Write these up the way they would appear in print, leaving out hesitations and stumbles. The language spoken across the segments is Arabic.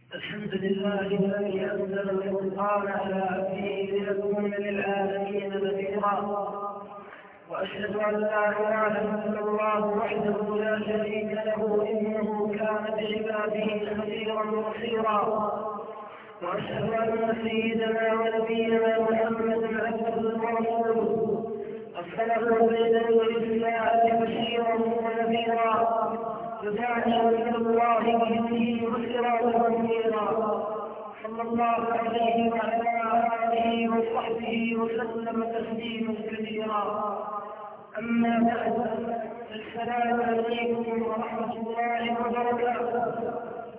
الحمد لله الذي أنزل القرآن على عبده ليكون للعالمين نذيرا، وأشهد أن لا إله إلا الله وحده لا شريك له إنه كان بعباده خبيرا بصيرا، وأشهد أن سيدنا ونبينا محمدا عبده ورسوله أرسله بين الإسلام بشيرا ونذيرا وداعيا إلى الله بإذنه وسراجا منيرا، صلى الله عليه وعلى آله وصحبه وسلم تسليما كثيرا. أما بعد، السلام عليكم ورحمة الله وبركاته.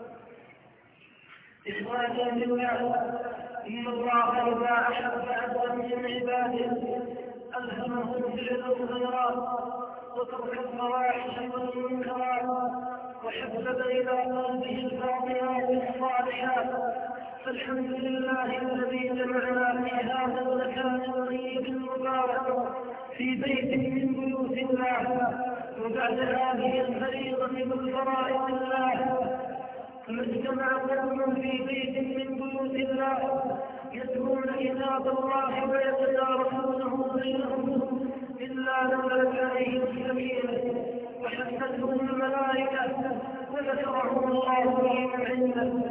إخواني بالله، إن الله إذا أحب عبدا من عباده ألهمه فعل الخيرات وترك الفواحش والمنكرات، وحبب إلى قلبه الفاضلات الصالحات. فالحمد لله الذي جمعنا في هذا المكان الطيب المبارك في بيت من بيوت الله، وبعد هذه الفريضة من فرائض الله فما اجتمع قوم في بيت من بيوت الله يتلون كتاب الله ويتدارسونه بينهم إلا نزلت عليهم السكينة وحفتهم الملائكة وذكرهم الله بمن عنده.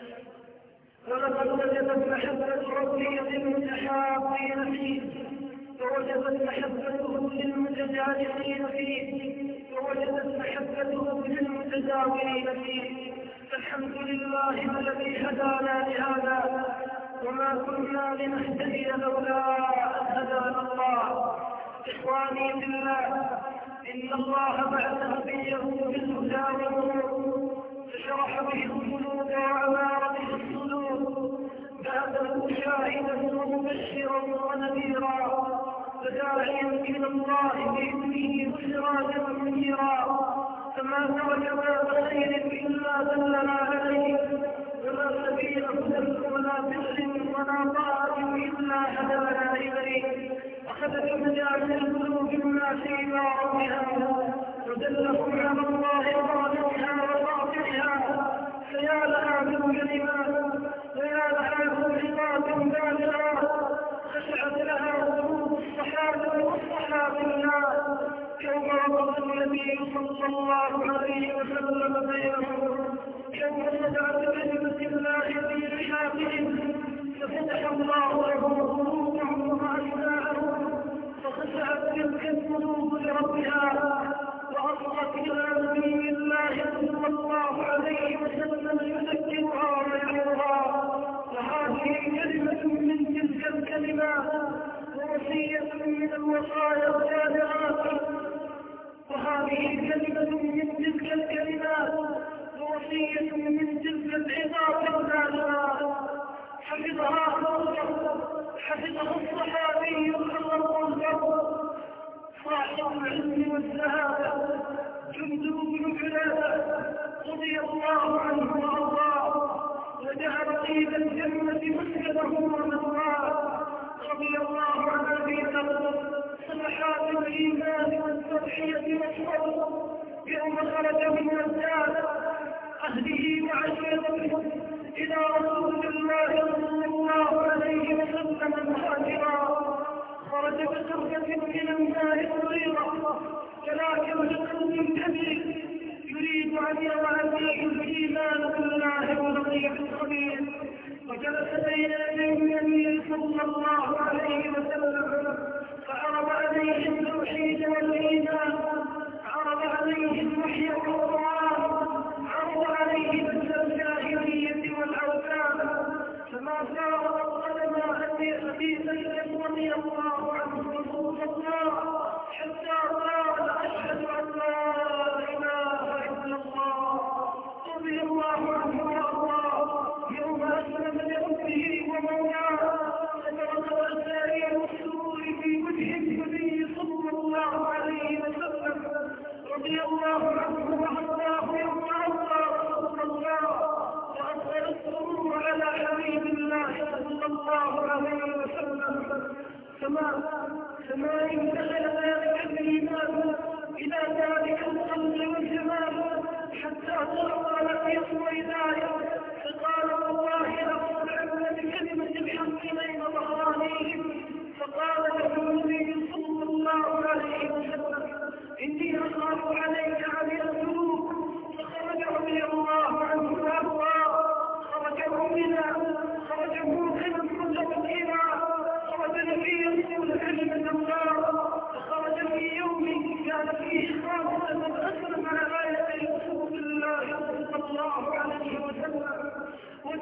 ولقد وجبت محبة ربي للمتحابين فيه، ووجبت محبته للمتجالسين فيه، ووجبت محبته للمتداولين فيه. الحمد لله الذي هدانا لهذا، وما كنا لنهتدي لولا أن هدانا الله. إخواني بالله، إن الله بعث نبيه بالهدى والنور فشرح به القلوب وأنار به الصدور، بعثه شاهدا ومبشرا ونذيرا وداعيا إلى الله بإذنه وسراجا منيرا. فما ترك باب خير إلا دلنا عليه، ولا سبيل هدى ولا بر ولا طاعة إلا هدانا إليه. أخذت مجال القلوب الناس إلى ربها ودلهم على الله ظاهرها وباطنها. فيا لها من كلمات ويا لها من عظات بالغات خشعت لها قلوب الصحابة والصحابة الله يوم رفض النبي صلى الله عليه وسلم بينهم، يوم صدعت كلمة الله في رحابهم ففتح الله لهم قلوبهم وأسماءهم فخشعت تلك القلوب لربها وأصغت إلى نبي الله صلى الله عليه وسلم يذكرها ويعظها. وهذه كلمة من تلك الكلمات ووصية من الوصايا الجامعات، وهذه كلمة من تلك الكلمات ووصية من تلك العظات النازلات حفظها الصحابي الخلق الفضل صاحب العلم والزهادة جندب بن جنادة رضي الله عنه وارضاه، وجعل طيب الجنة مسكنه ومثواه. رضي الله عن ابي ذر صفحات الايمان والتضحية والصبر يوم خرج من الدار اهله وعشيرته الى رسول الله صلى الله عليه وسلم مهاجرا. خرج بسرعة من الماء صغيرة ولكن بقلب كبير يريد ان يوعديه الايمان بالله ولطيف الخبير، وجلس بين يدي النبي صلى الله عليه وسلم فعرض عليه التوحيد والايمان، عرض عليه الوحي والقران، عرض عليه مثل الجاهليه والاوثان. فما فارق قدم ابي زيد رضي الله عنه رسول الله حتى قال اشهد ان لا اله الا الله. رضي الله عنه وارضاه يوم اسلم لربه ومولاه، فترك الاسارير والسرور في وجه النبي صلى الله عليه وسلم. رضي الله عنه وارضاه يوم ارضى رسول الله واظهر السرور على حبيب الله صلى الله عليه وسلم. فما انتقل ذلك الايمان الى ذلك القلب والجمال حتى ترقى لقي الصيداء فقال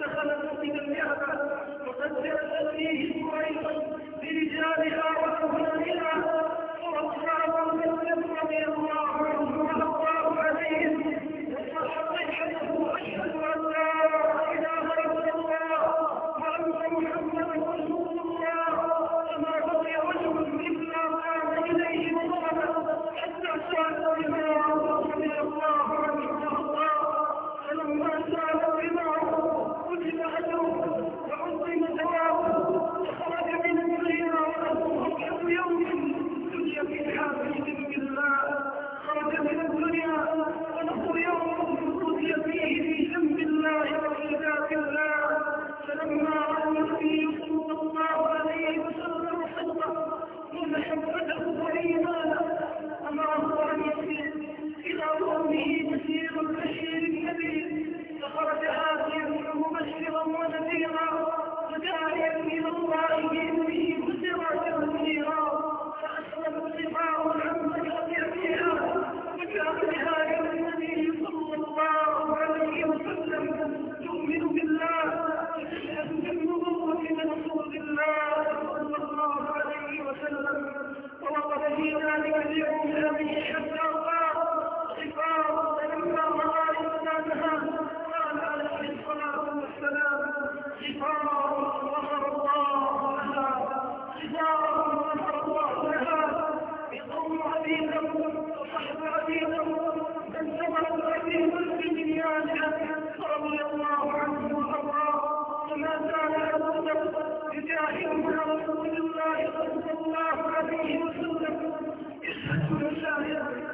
ودخل مسجد الكعبة وقد جلست فيه قريش برجالها وأهلها وأصحاب مسلم رضي الله عنه وأرضاه عليهم وصح صحته أشهد أن لا إله إلا الله وأن محمدا رسول الله فما بقي رجل إلا قام إليه وضربه حتى سأل بما رضي الله عنه وأرضاه فلما سأل بما كتب أجره وعظم ثوابه وخرج من الدنيا وله أصحاب يوم دنيا في حافظ بالله خرج من الدنيا وله يوم قضي فيه في ذنب الله وعباد الله فلما رأى النبي صلى الله عليه وسلم صدقه ومحبته وإيمانه أمره أن يصير إلى قومه بشير البشير النبي فخرج هاديا مبشرا ونذيرا وداعيا إلى الله بإذنه وسراجا منيرا فأسلم الصفاء عن فيها وجاء بها إلى النبي صلى الله عليه وسلم تؤمن بالله وتشهد بالنبوة من رسول الله صلى الله عليه وسلم ووقف في ذلك اليوم الذي حتى قال غفار فلما رأى إسلامها قال عليه الصلاة والسلام غفار غفر الله لها غفار غفر الله لها يقوم عبيدا وصحب عبيدا من سمع عبيدا بنيانها رضي الله عنه وأرضاه وما زال أبو بكر يجاهد مع رسول الله صلى الله عليه وسلم يشهد المشاهد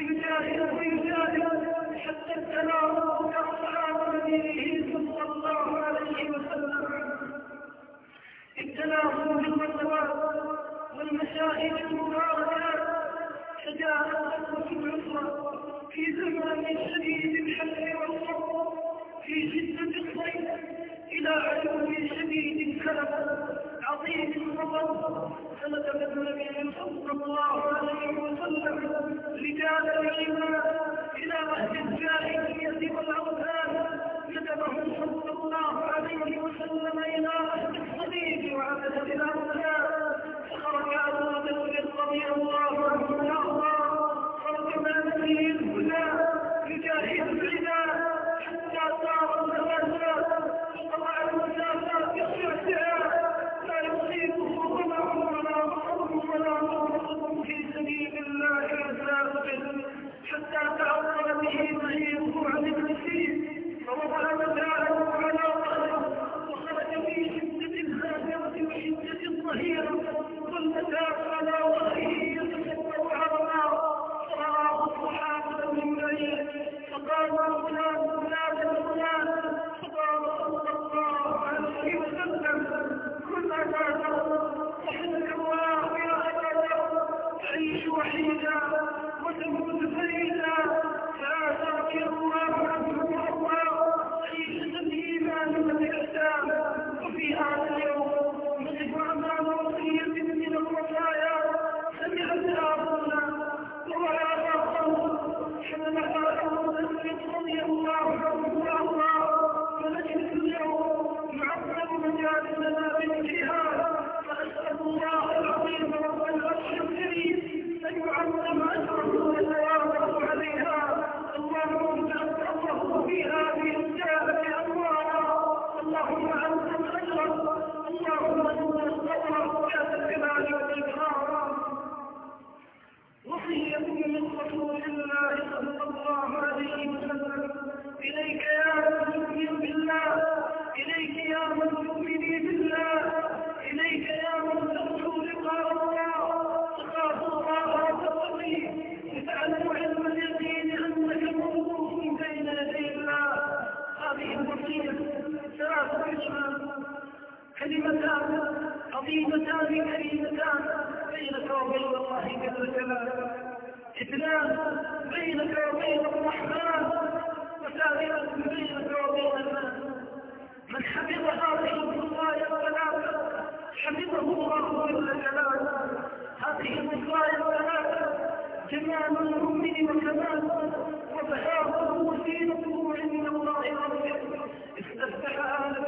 ويجاهد حتى ابتلاه كأصحاب نبيه صلى الله عليه وسلم ابتلاهم بالغزوات والمشاهد المباركات فجاءت غزوة العسرة في زمان شديد الحر والصبر في شدة الصيف إلى عدو شديد الكلب عظيم الخطر فندب النبي صلى الله عليه وسلم رجال الإيمان إلى أهل الجاهلية والأوثان ندبهم صلى الله عليه وسلم إلى أهل الصديق وعبدة الأوثان فخرج أبو بكر رضي الله عنه وأرضاه خرج مع نبيه الهدى يجاهد العباد حتى صار النوازات وقطع المسافات يصيع لا يصيبه ظلم ولا مصر ولا مصر في سبيل الله عز حتى تعطل به مهيبه عن المسير فوضع متاعه على ظهره وخرج في شدة الهاجرة وشدة الظهيرة والمتاع على ظهره يتسبب على النار فرآه الصحابة من بعيد فقالوا فلان فقال صلى الله عليه وسلم كل أبدا وحدك الله يا أبدا تعيش وحيدا وتموت فريدا فآتاك الله عنه وأرضاه عيشة الإيمان والإحسان وفي هذا اليوم نجد أمام وصية من الوصايا سمعتها ربنا ورأى ربه حملها أبو بكر رضي الله عنه وأرضاه ونجد اليوم نعظم مجالسنا بالجهاد فأسأل الله العظيم رب العرش الكريم أن يعظم أجره وثوابه عليها اللهم اجعل في هذه الجاهة أموالا اللهم عظم أجره اللهم انصر صبره يا ذا الجلال والإكرام وصية من رسول الله صلى الله عليه وسلم إليك يا من تؤمن بالله إليك يا من تؤمني بالله إليك يا من ترجو لقاء الله تخاف الله وتتقيه وتعلم علم اليقين أنك موقوف بين يدي الله هذه الوصية ثلاث كلمات كلمتان عظيمتان كريمتان بينك وبين الله جل جلاله اثنان بينك وبين الرحمن وثالثة بينك وبين الناس من حفظ هذه الوصايا الثلاثة حفظه الله جل جلاله هذه الوصايا الثلاثة جمال المؤمن وكماله وبهاءه وسيلته عند الله ربه استفتح آل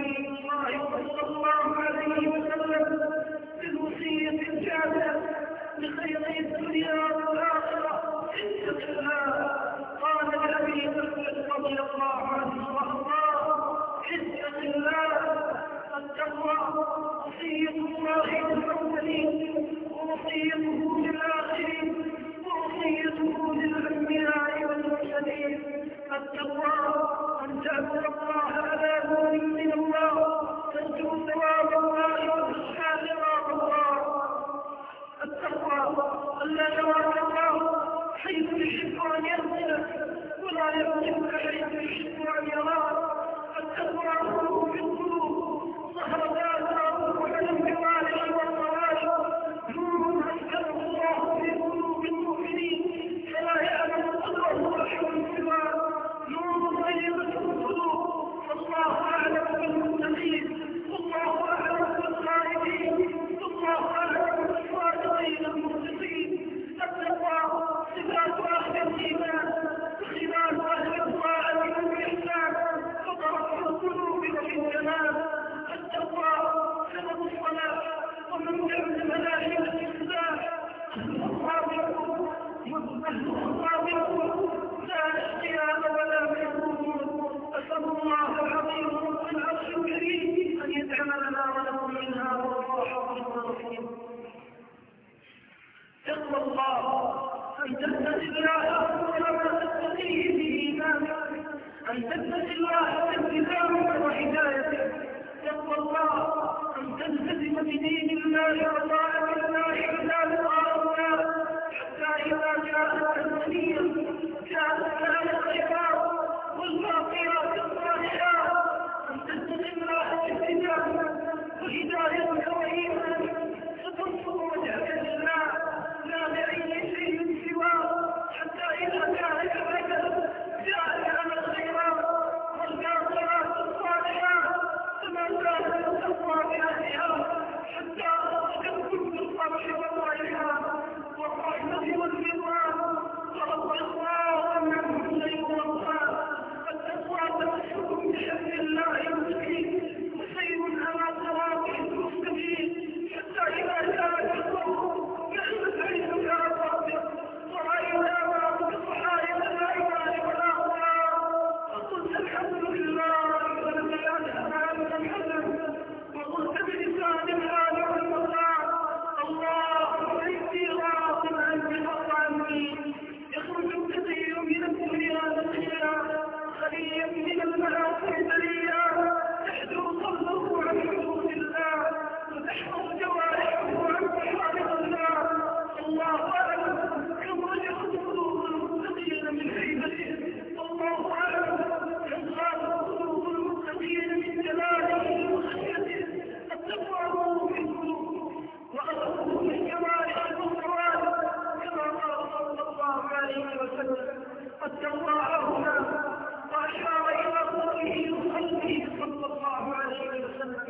الله. التقوى وصية الله للمرسلين ووصيته للآخرين ووصيته للأنبياء والمرسلين. التقوى أن تعبد الله على نور من الله ترجو ثواب الله وتخشى عقاب الله. التقوى ألا يراك الله حيث يحب أن يرسلك ولا يرسلك حيث يحب أن يراك. التقوى نور في القلوب ظهر ذاتها على الجوارح والصوارح، نور أسكنه الله في قلوب المؤمنين فلا يعلم قدره أحد سواه، نور طيبة القلوب فالله أعلم بالمتقين والله أعلم بالخائفين والله أعلم بالصادقين المخلصين. التقوى صفات أهل الإيمان وخلال أهل الطاعة والإحسان فطرت في القلوب وفي الجمال. التقوى سبب الصلاة ومنبع مناهج الإسلام. الصابرون لا اشتياق ولا محبوبون. أسأل الله العظيم رب العرش الكريم أن يجعل لنا ولكم منها والله الرحيم. تقوى الله أن تتقي الله ولما تتقيه بإيمانك، أن تتقي الله بالتزامك وهدايتك. تقوى الله أن تلتزم بدين الله وطاعة الله إلا لقاء الله حتى إذا جاءت المنية كانت لها الخيرات والباقيات الصالحات. أن تتقي الله بالتزامك وهدايتك وإيمانك ستنصر وجهك لله لا لأي شيء سواه حتى إذا جاءك الأجل جاءك على الخيرات والباقيات الصالحات فما زالت التقوى بأهلها حتى تكون بالصبح والريحان والرحمة والرضوان ورب الله منهم الليل والنهار. التقوى تمسك بحبل الله المسكين وسير على صراطه المستقيم حتى إذا جاءك الصبح كأنك عينك على ربك ورأينا ما بصحائف الأيمان والأغوار وقلت الحمد لله ولك الأنعام والحسن وقلت بلسان الحال والمقال اللهم إني راض عنك وطعني. يخرج الكثير من الدنيا نقيا خليا من المعاصي بليا تحذر قلبه عن حدود الله وتحفظ جوارحه عن محارم الله. الله أعلم كم رجعت قلوب المتقين من هيبته والله أعلم كم غابت قلوب المتقين من جلاله وخشيته. التقوى نور في القلوب وأخذه من جوارح والصوارف كما قال صلى الله عليه وسلم. التقوى هنا وأشار إلى قوله وقلبه صلى الله عليه وسلم.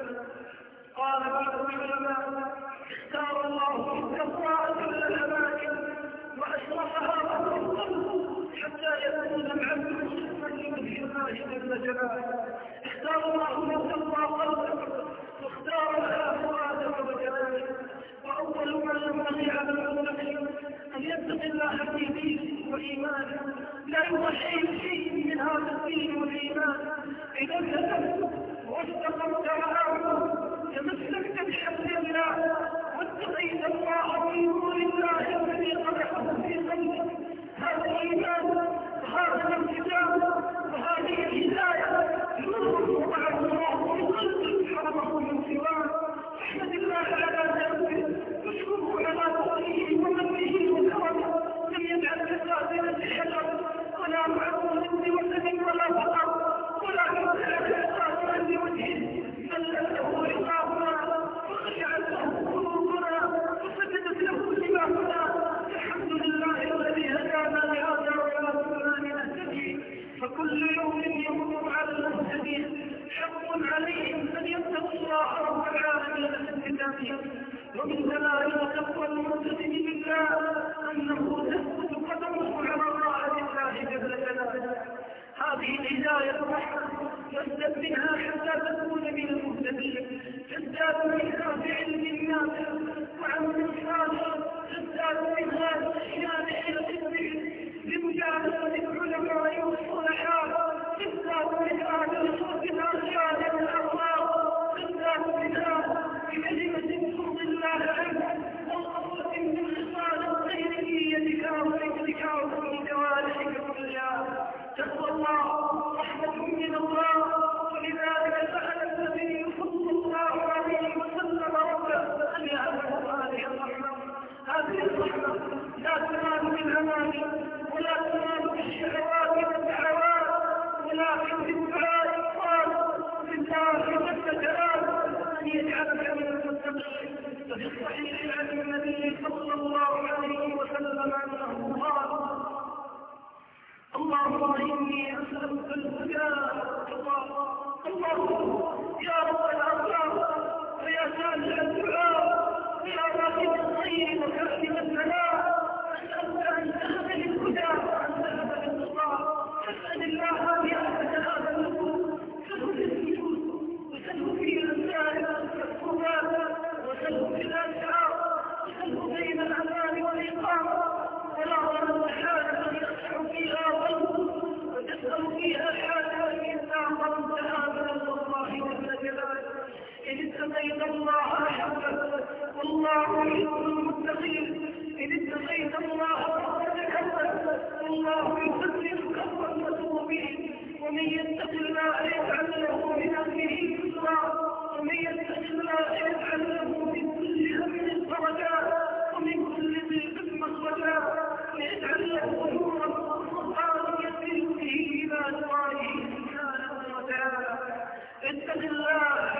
قال بعض العلماء اختار الله التقوى كل الأماكن وأشرفها له القلب حتى يكون العبد مستقيما في الله جل جلاله. اختار الله التقوى قلبك واختار لها فؤادك وجلالك. وأول ما ينبغي على المتقي أن يتقي الله في دينه وإيمانه لا يضحي بشيء من هذا الدين والإيمان. إذا التزمت واستقمت وآمنت تمسكت بحبل الله واتقيت الله في نور الله الذي قدحه في قلبك. هذا الإيمان وهذا الالتزام وهذه الهداية نور وضعه الله في قلبك حرمه من سواه. احمد الله على ذنبه واشكره على فضله ومنه وكرمه. لم يجعل كسادنا بحجر ولا معقول بوسد ولا فقر ولا يمتلك كسادنا بوجهه بل له رقابنا وخشعت له قلوبنا وسجدت له سماعنا. الحمد لله الذي هدانا لهذا ولا كنا لنهتدي. فكل يوم يمر على المهتدين حق عليهم ان يتقوا الله رب العالمين في كتابه. ومن دلائل تقوى الملتزم بالله انه تثبت قدمه على طاعه الله جل جلاله. هذه الهدايه الرحمه يزداد منها حتى تكون من المهتدين. تزداد منها بعلم نافع وعمل صالح. تزداد منها بصيام الذكر بمجالسه العلماء والصلحاء. تزداد منها بصوت الارشاد والأمر الله إني أسألك الهدى اللهم يا رب الأرباب ويا سامع الدعاء ويا راغب الخير وكاتب البلاء أسألك أن تهدني الهدى وأن تهدني الرضا أسأل الله بأحد هذا الوجود سله في السجود وسله في الأمثال والقربات وسله في الأسعار وسله بين الأذان والإقامة ولا المحال يخشع فيها قلبه وتسأل فيها حاجة إلا ظننت هذا الله جل جلاله إن اتقيت الله أحبك والله يحب المتقين إن اتقيت الله فقد حبك والله يسلم كفرا وتوبين ومن يتق الله يجعل له من أمره يسرا ومن يتق الله يجعل له من كل هم فرجا ومن كل ضيق مخرجا ويجعل له نورا وسلطانا يسير به إلى دعائه سبحانه وتعالى اتق الله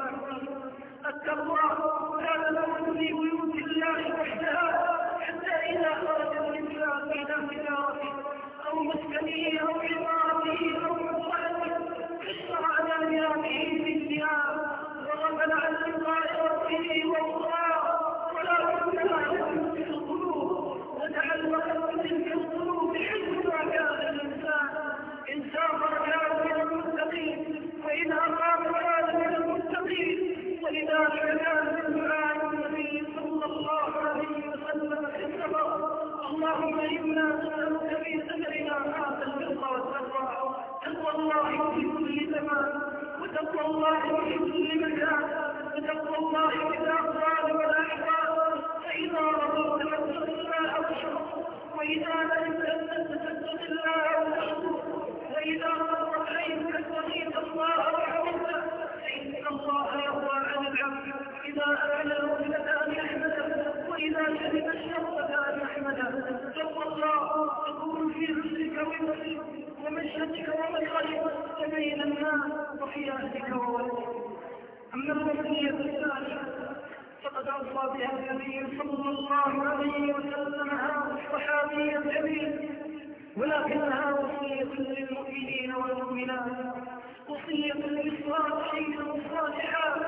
التقوى كان له في بيوت الله وحدها حتى إذا خرج الإنسان إلى تجارته أو مسكنه أو عمارته أو مصلحته كسر على ميامه بالثياب وغفل عن لقاء ربه والصلاة ولا كنا في القلوب وتعلقت بتلك القلوب حيث ما كان الإنسان إن سافر كان من المتقين وإن أقام كان من المتقين ولذلك كان من دعاء النبي صلى الله عليه وسلم في السفر اللهم إنا نسألك في سفرنا هذا البر والتقوى تقوى الله في كل زمان وتقوى الله في كل مكان وتقوى الله في الأقوال والأحوال فإذا رضيت فاتق الله واشكر وإذا لم تتق الله واشكر وإذا مرت عينك استغيث الله وحمدته فإن الله يرضى عن العبد إذا أكل الرجل أن يحمده وإذا شرب الشرب أن يحمده تقوى الله تكون في رزقك ومسك ومشهدك ومدخلك وبين الناس وفي أهلك وولدك أما الوصية الثانية فقد أوصى بها النبي صلى الله عليه وسلم هذا الصحابي الجليل ولكنها وصية للمؤمنين والمؤمنات وصية للصالحين والصالحات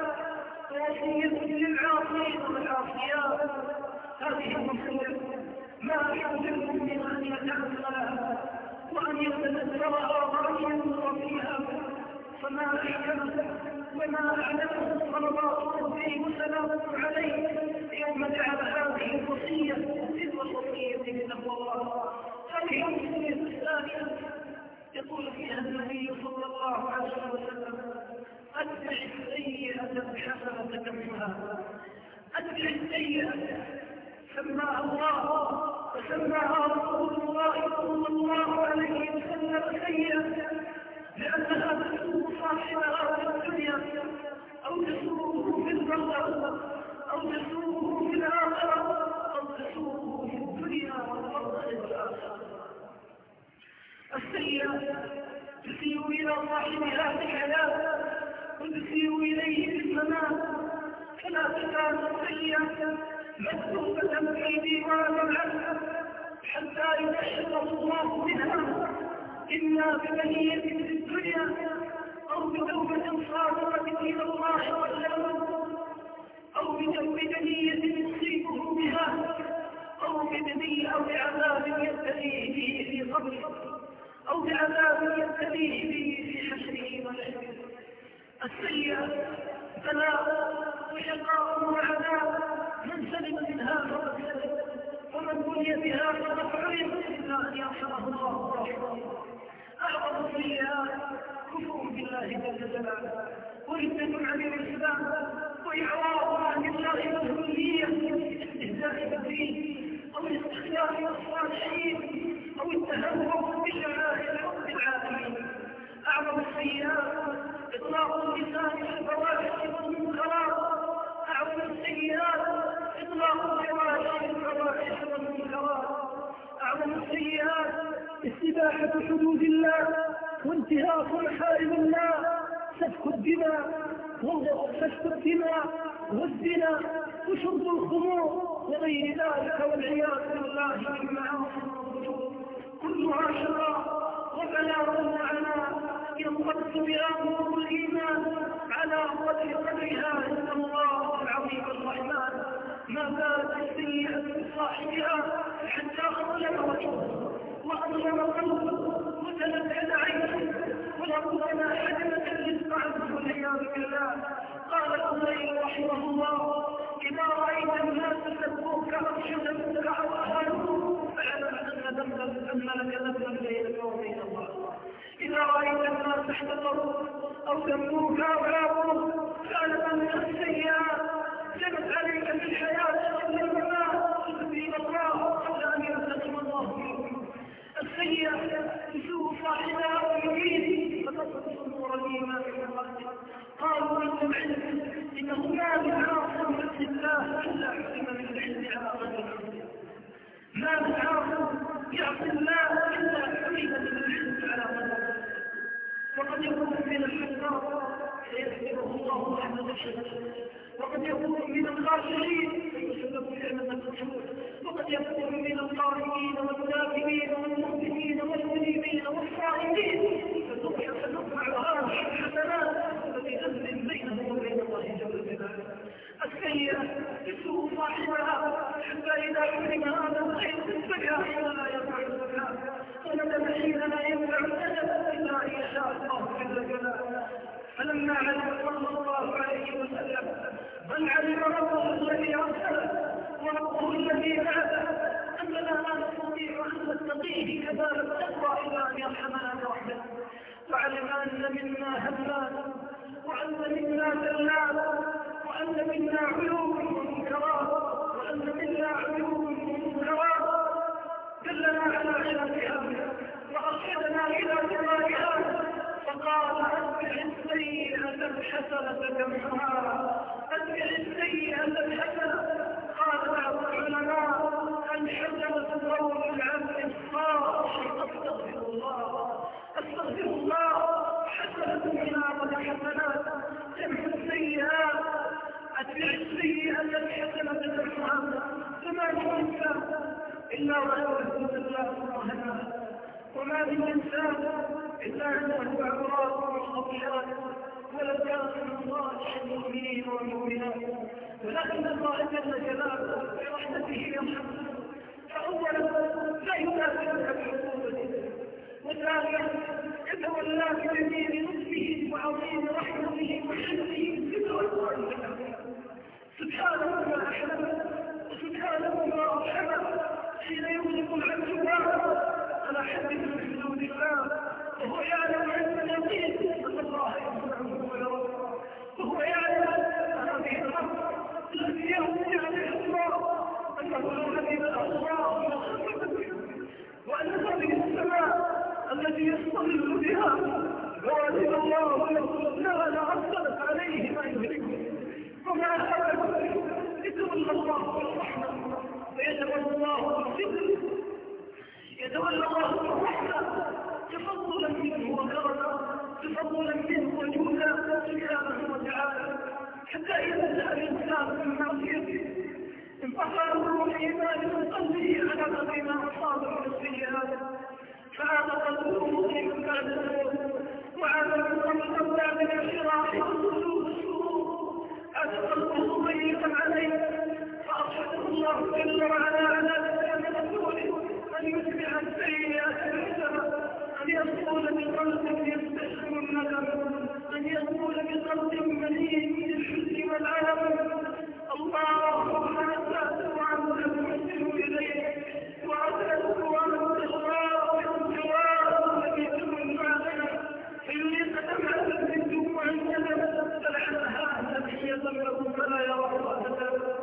ووصية للعاصين والعاصيات هذه الوصية ما أحب المؤمن أن يتأملها وأن يتذكرها وأن ينظر فيها فما أحكمه وما أعلمه صلوات ربي وسلامه عليه يوم جعل هذه الوصية تلك الوصية بتقوى الله هذه الوصية الثانية يقول فيها النبي صلى الله عليه وسلم أتبع السيئة الحسنة تمحها أتبع السيئة سماها الله وسماها رسول الله صلى الله عليه وسلم سيئة لأنها تسوء صاحبها في الدنيا أو تسوءه في البرزخ أو تسوءه في الآخرة أو تسوءه في الدنيا والبرزخ والآخرة السيئة تسيء إلى صاحبها في الحياة وتسيء إليه في الممات فلا تزال السيئة مكتوبة في ديوان العبد حتى يبشر الله منها إما بمنية في الدنيا أو بتوبة صادقة إلى الله والله أو بنية يصيبه بها أو بنية أو بعذاب يبتليه به في قبره أو بعذاب يبتليه به في حشره ونشره السيئة بلاء وشقاء وعذاب من سلم من هذا ومن بني بها فقد علم إلا أن يرحمه الله ورحمه أعظم السيئات كفر بالله جل جلاله وردة عن الإسلام وإعراض عن الله والكلية استهزاء بالدين أو الاستخلاف بالصالحين أو التهور بشعائر رب العالمين أعظم السيئات إطلاق اللسان في الفواحش والمنكرات أعظم السيئات إطلاق الجوارح في الفواحش والمنكرات أعظم السيئات استباحة حدود الله وانتهاك محارم الله سفك الدماء والزنا وشرب الخمور وغير ذلك والعياذ بالله من معاصي الذنوب كلها شرار بلاء وعناء ينقص بها نور الإيمان على قدرها عند الله العظيم الرحمن. ما زالت السيئة بصاحبها حتى أظلم وجهه وأظلم قلبه وتنزل عينه ولربما حجمت الرزق عنه والعياذ بالله. قال الأولي رحمه الله: إذا رأيت الناس سبوك أو شتموك أو أهانوك فاعلم أن لك ذنبا بينك وبين الله. إذا رأيت الناس احتقروك أو سموك أو عابوك فاعلم أن السيئات جنت عليك في الحياة قبل الممات تبين الله قبل أن ينتقم الله منك. السيئة تسوء صاحبها ويمين فتطلق نور الإيمان في قلبه. قالوا من العلم إنه ما من عاصم بإذن الله إلا حكم من الحزن على قلبه. ما من عاصم يعصي الله إلا حكم من الحزن على قلبه. وقد يكون من الحزن فيذكره الله رحمة الشهد، وقد يكون من الخاشعين فيسبب نعمة السجود، وقد يكون من القائمين والذاكرين والمؤمنين والمنيبين والصائمين فنطمع هذه الحسنات التي تنزل بينه وبين الله جل جلاله. السيئة تسوء صاحبها حتى إذا حرم هذا الخير الزكاة ولا ينفع الزكاة، وندم حين لا ينفع الأدب إلا أن يشاء الله جل جلاله. فلما علم صلى الله عليه وسلم من علم ربه الذي أرسله وربه الذي بعثه أننا لا نستطيع أن نتقيه كمال التقوى إلا أن يرحمنا برحمته، وعلم أن منا همات وأن منا زلات وأن منا عيوب ومنكرات وأن منا عيوب ومنكرات دلنا على علاجها وأرشدنا إلى كمالها. فقال: أتبع السيئة الحسنة تمحها، أتبع السيئة الحسنة. قال بعض العلماء: الحسنة قول العبد الصالح أستغفر الله أستغفر الله، حسنة من أعظم الحسنات تمحو السيئات. أتبع السيئة الحسنة تمحها. فما من إنسان إلا ويعرف بالله سبحانه، وما من إنسان إلا عنده عبرات وخطيئات، ولو كان من صالح المؤمنين والمؤمنات، ولكن الله جل جلاله برحمته يرحمه. فأولا لا يكافئك بعقوبته، وثانيا يتولاك بجميل لطفه وعظيم رحمته وحلمه بتوسع سبحانه وأحمده وسبحانه وأرحمه حين يغلق العبد على حد من حدود الله، وهو يعلم علم اليقين أن الله يسمعه ويراه، وهو يعلم هذه الأرض التي يهدي عليها الله أنه لو هدم الله وأن هذه السماء التي يستظل بها وأن الله لها لأرسلت عليه ما يهلكه، وما هذا يتولى الله بالرحمة ويتولى الله بالفضل، يتولى الله بالرحمة تفضلا منه وكرما، تفضلا منه وجودا سبحانه وتعالى. حتى إذا جاء الإنسان من معصيته انطفأ نور الإيمان من قلبه على قدر ما أصاب من السيئات، فعاد قلبه مظلما بعد الموت، وعاد من قبل من الشراح والسلوك السرور، عاد قلبه ضيقا عليه، فأرشده الله جل وعلا على لسان رسوله أن يتبع السيئات الحسنة، أن يقول بقلب يستحسن الندم، أن يقول بقلب مليء بالحزن والألم: اللهم أسألك وأنت المحسن إليك، وأسألك وأنت الشافع الجواد الذي تمن علينا فيريد دمعة من دموع الندم، فلعلها هدية له فلا يراها أبدا.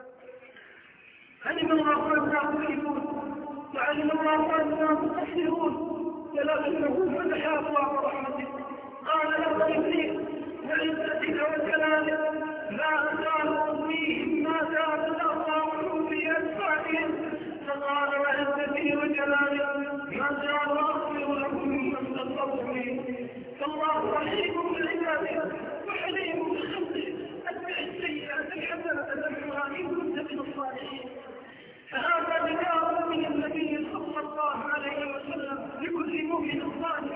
علم الله أننا مذنبون، وعلم الله أننا مقصرون، ولكنه فتح أبواب رحمته. قال له إبليس: وعزتك وكلامك لا أزال أمنيهم ما دامت أرواحهم في أجسادهم. فقال: وعزتي وكلامك ما زال أغفر لهم ما استغفروا لي. فالله رحيم بعباده وحليم بخلقه. أتبع السيئات الحسنة تمحها إن كنت من الصالحين. فهذا نداء من النبي صلى الله عليه وسلم لكل مؤمن صالح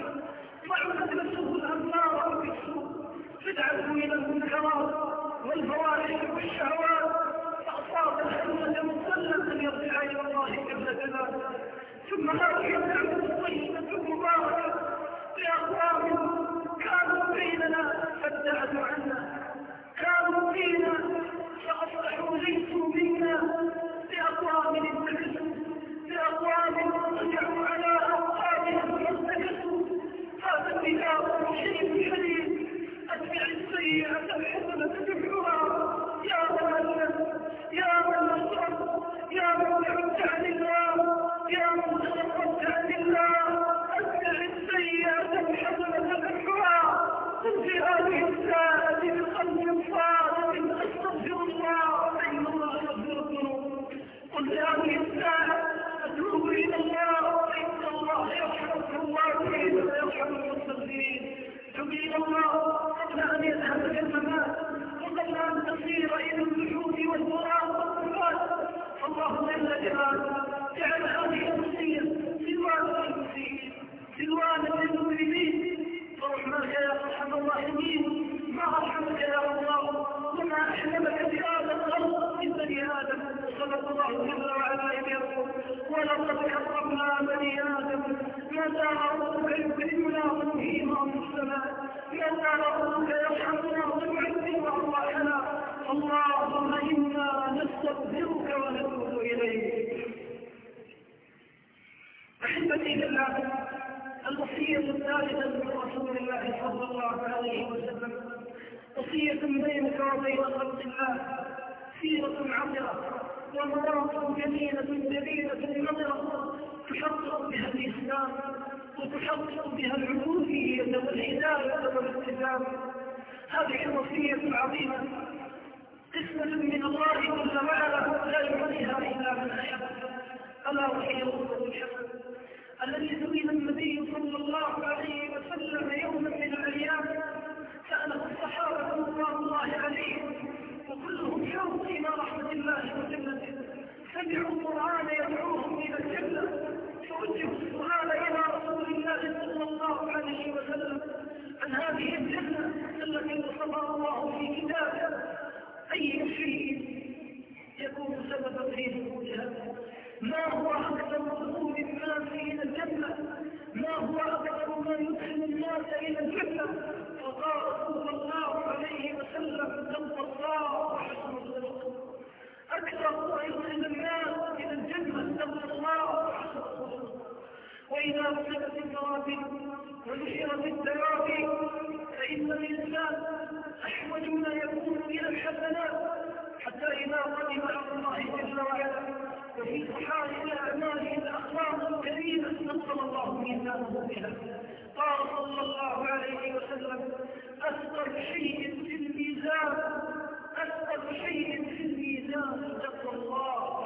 الشهوات فأصاب الحمة مسلم أن يرجع إلى الله قبل ذلك. ثم هذه النعمة الطيبة المباركة لأقوام كانوا بيننا فابتعدوا عنا، كانوا فينا فأصبحوا ليسوا منا، لأقوام انتكسوا، لأقوام رجعوا على أوقاتهم فانتكسوا. هذا النداء شيء حديث: أتبع السيئة الحسنة تمحها. يا من يا من نصرت، يا من تعبت عن الله، يا من تغفرت عن الله، أتبع السيئة الحسنة تمحها. قل في هذه الساعة بقلب صادق: أستغفر الله فإن الله يغفر الذنوب. قل في هذه الساعة: أتوب إلى الله فإن الله يرحم التوابين ويرحم المستغفرين. تب إلى الله قبل أن يذهب الممات وقبل أن تصير إلى الجحود والفراق والصفات. فالله جل جلاله جعل هذه الوصية سلوانا للمسيئين، سلوانا للمسلمين. فرحمك يا أرحم الراحمين، ما أرحمك يا الله وما أحلمك بهذا الخلق من بني آدم. صدق الله جل وعلا إذ يقول: ولقد كرمنا بني آدم متى ربك يكرمنا ونهينا في السماء، متى ربك يرحمنا ويعزنا أرواحنا. اللهم إنا نستغفرك ونتوب إليك. أحبتي بالله، الوصية الثالثة من رسول الله صلى الله عليه وسلم وصية بينك وبين خلق الله، سيرة عطرة ومواقف جميلة جديدة نظرة تحقق بها الإسلام وتحقق بها العبودية والهداية والالتزام. هذه الوصية العظيمة قسمة من الله جل وعلا لا يعطيها إلا من أحب، ألا وهي الرسول الحسن الذي سئل النبي صلى الله عليه وسلم يوما من الأيام، سأله الصحابة رضوان الله عليهم وكلهم شوق إلى رحمة الله وجنته، سمعوا القرآن يدعوهم إلى الجنة، فوجهوا السؤال إلى رسول الله صلى الله عليه وسلم عن هذه الجنة التي وصفها الله في كتابه: أي شيء يكون سببا في دخولها؟ ما هو أكثر دخول الناس إلى الجنة؟ ما هو أكثر ما يدخل الناس إلى الجنة؟ فقال صلى الله عليه وسلم: تقوى الله وحسن الخلق. أكثر ما يدخل الناس إلى الجنة تقوى الله وحسن الخلق. وإذا وجدت الترابي ونشرت الترابي فإن الإنسان أحوج ما يكون إلى الحسنات، حتى إذا قدم على الله جل وعلا وفي صحائف أعماله الأخلاق الكريمة نصر الله ميزانه بها. قال صلى الله عليه وسلم: أثقل شيء في الميزان، أثقل شيء في الميزان تقوى الله.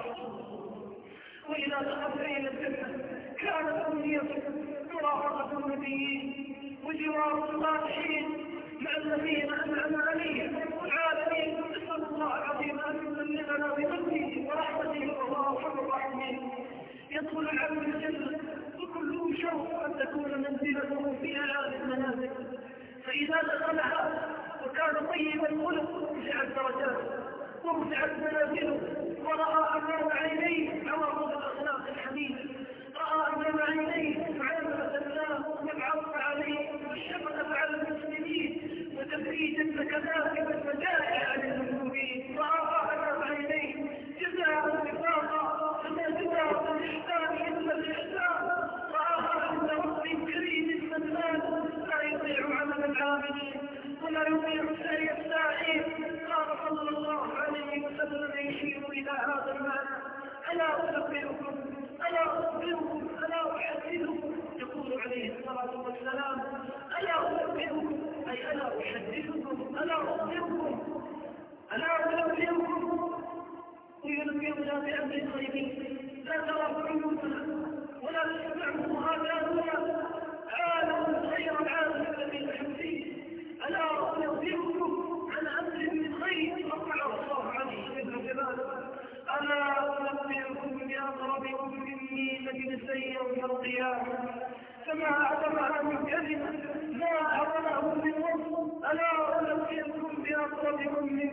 وإذا دخلت إلى الجنة كانت أمنيتك مرافقة النبيين وجوار الصالحين مع الذين أنعم عليهم رب العالمين. نسأل الله العظيم أن يبلغنا بفضله ورحمته وهو أرحم الراحمين. يدخل العبد الجنة وكلهم شوق أن تكون منزلته في أعلى المنازل، فإذا دخلها وكان طيب الخلق رفعت درجاته ورفعت منازله، ورأى أمام عينيه عوارض الأخلاق الحميدة، رأى أمام عينيه معاملة الناس والعطف عليه والشفقة على المسلمين وتفريج المكانات والمجاعة عن المذنبين، رأى أمام عينيه جزاء وفاقا فما جزاء الإحسان إلا الإحسان، رآها عند رب كريم منان لا يضيع عمل العاملين ولا يضيع سعي الساعين. قال صلى الله عليه وسلم يشير إلى هذا المعنى: ألا أخبركم، ألا أخبركم، ألا أحدثكم. يقول عليه الصلاة والسلام: ألا أخبركم، أي ألا أحدثكم، ألا أخبركم، ألا أنبئكم. وينبئنا بأمر غيبي لا تراه عيوننا ولا تسمعه آذاننا، عالم غير العالم الذي نحن فيه. ألا أنبئكم عن أمر من غيب رفعه الله عليه جل جلاله. ألا أنبئكم بأقربكم مني مجلسي يوم القيامة، فما أعظمها من كلمة، ما أعظمه من وصف. ألا أنبئكم بأقربكم مني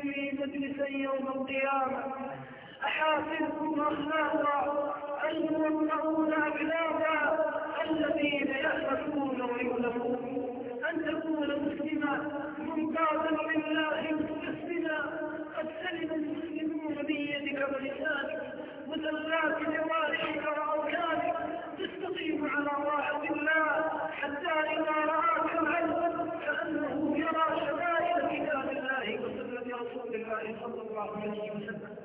مجلسا يوم القيامة. أحاسبكم أخلاقا الموقعون أبنابا الذين يألفون ويؤلفون، أن تكون مسلما منقاذا لله مستسلما، قد سلم المسلمون بيدك ولسانك وزلات جوارحك وأركانك، تستقيم على طاعة الله حتى إذا رآك العبد كأنه يرى شمائل كتاب الله وسنة رسول الله صلى الله عليه وسلم.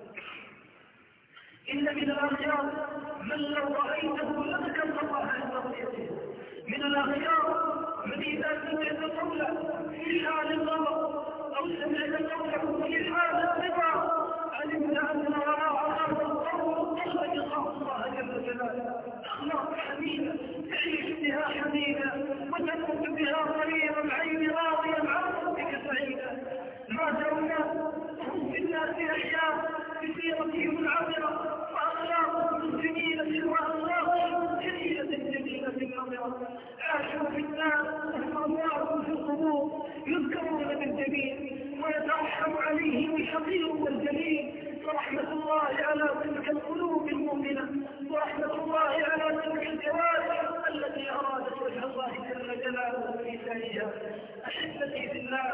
إن من الأخيار من لو رأيته لذكر الله عند رؤيته، من الأخيار من إذا سمعت قوله في حال الغضب أو سمعت قوله في حال الرضا علمت أن وراء هذا القول أخرج الله جل جلاله أخلاق حميدة تعيش بها حميدة وتموت بها طريق العين راضيا عن ربك سعيدا. ما دعونا هم في الناس أحياء بسيرتهم العبرة وأخلاقهم جميلة وأخلاقهم جميلة النظرة، عاشوا في الناس وهم أموات في القبور يذكرون بالجميل ويترحم عليهم الحقير والجليل. ورحمة الله على تلك القلوب المؤمنة، ورحمة الله على تلك الجوارح التي أرادت وجه الله جل جلاله في سعيها. أحبتي في الله،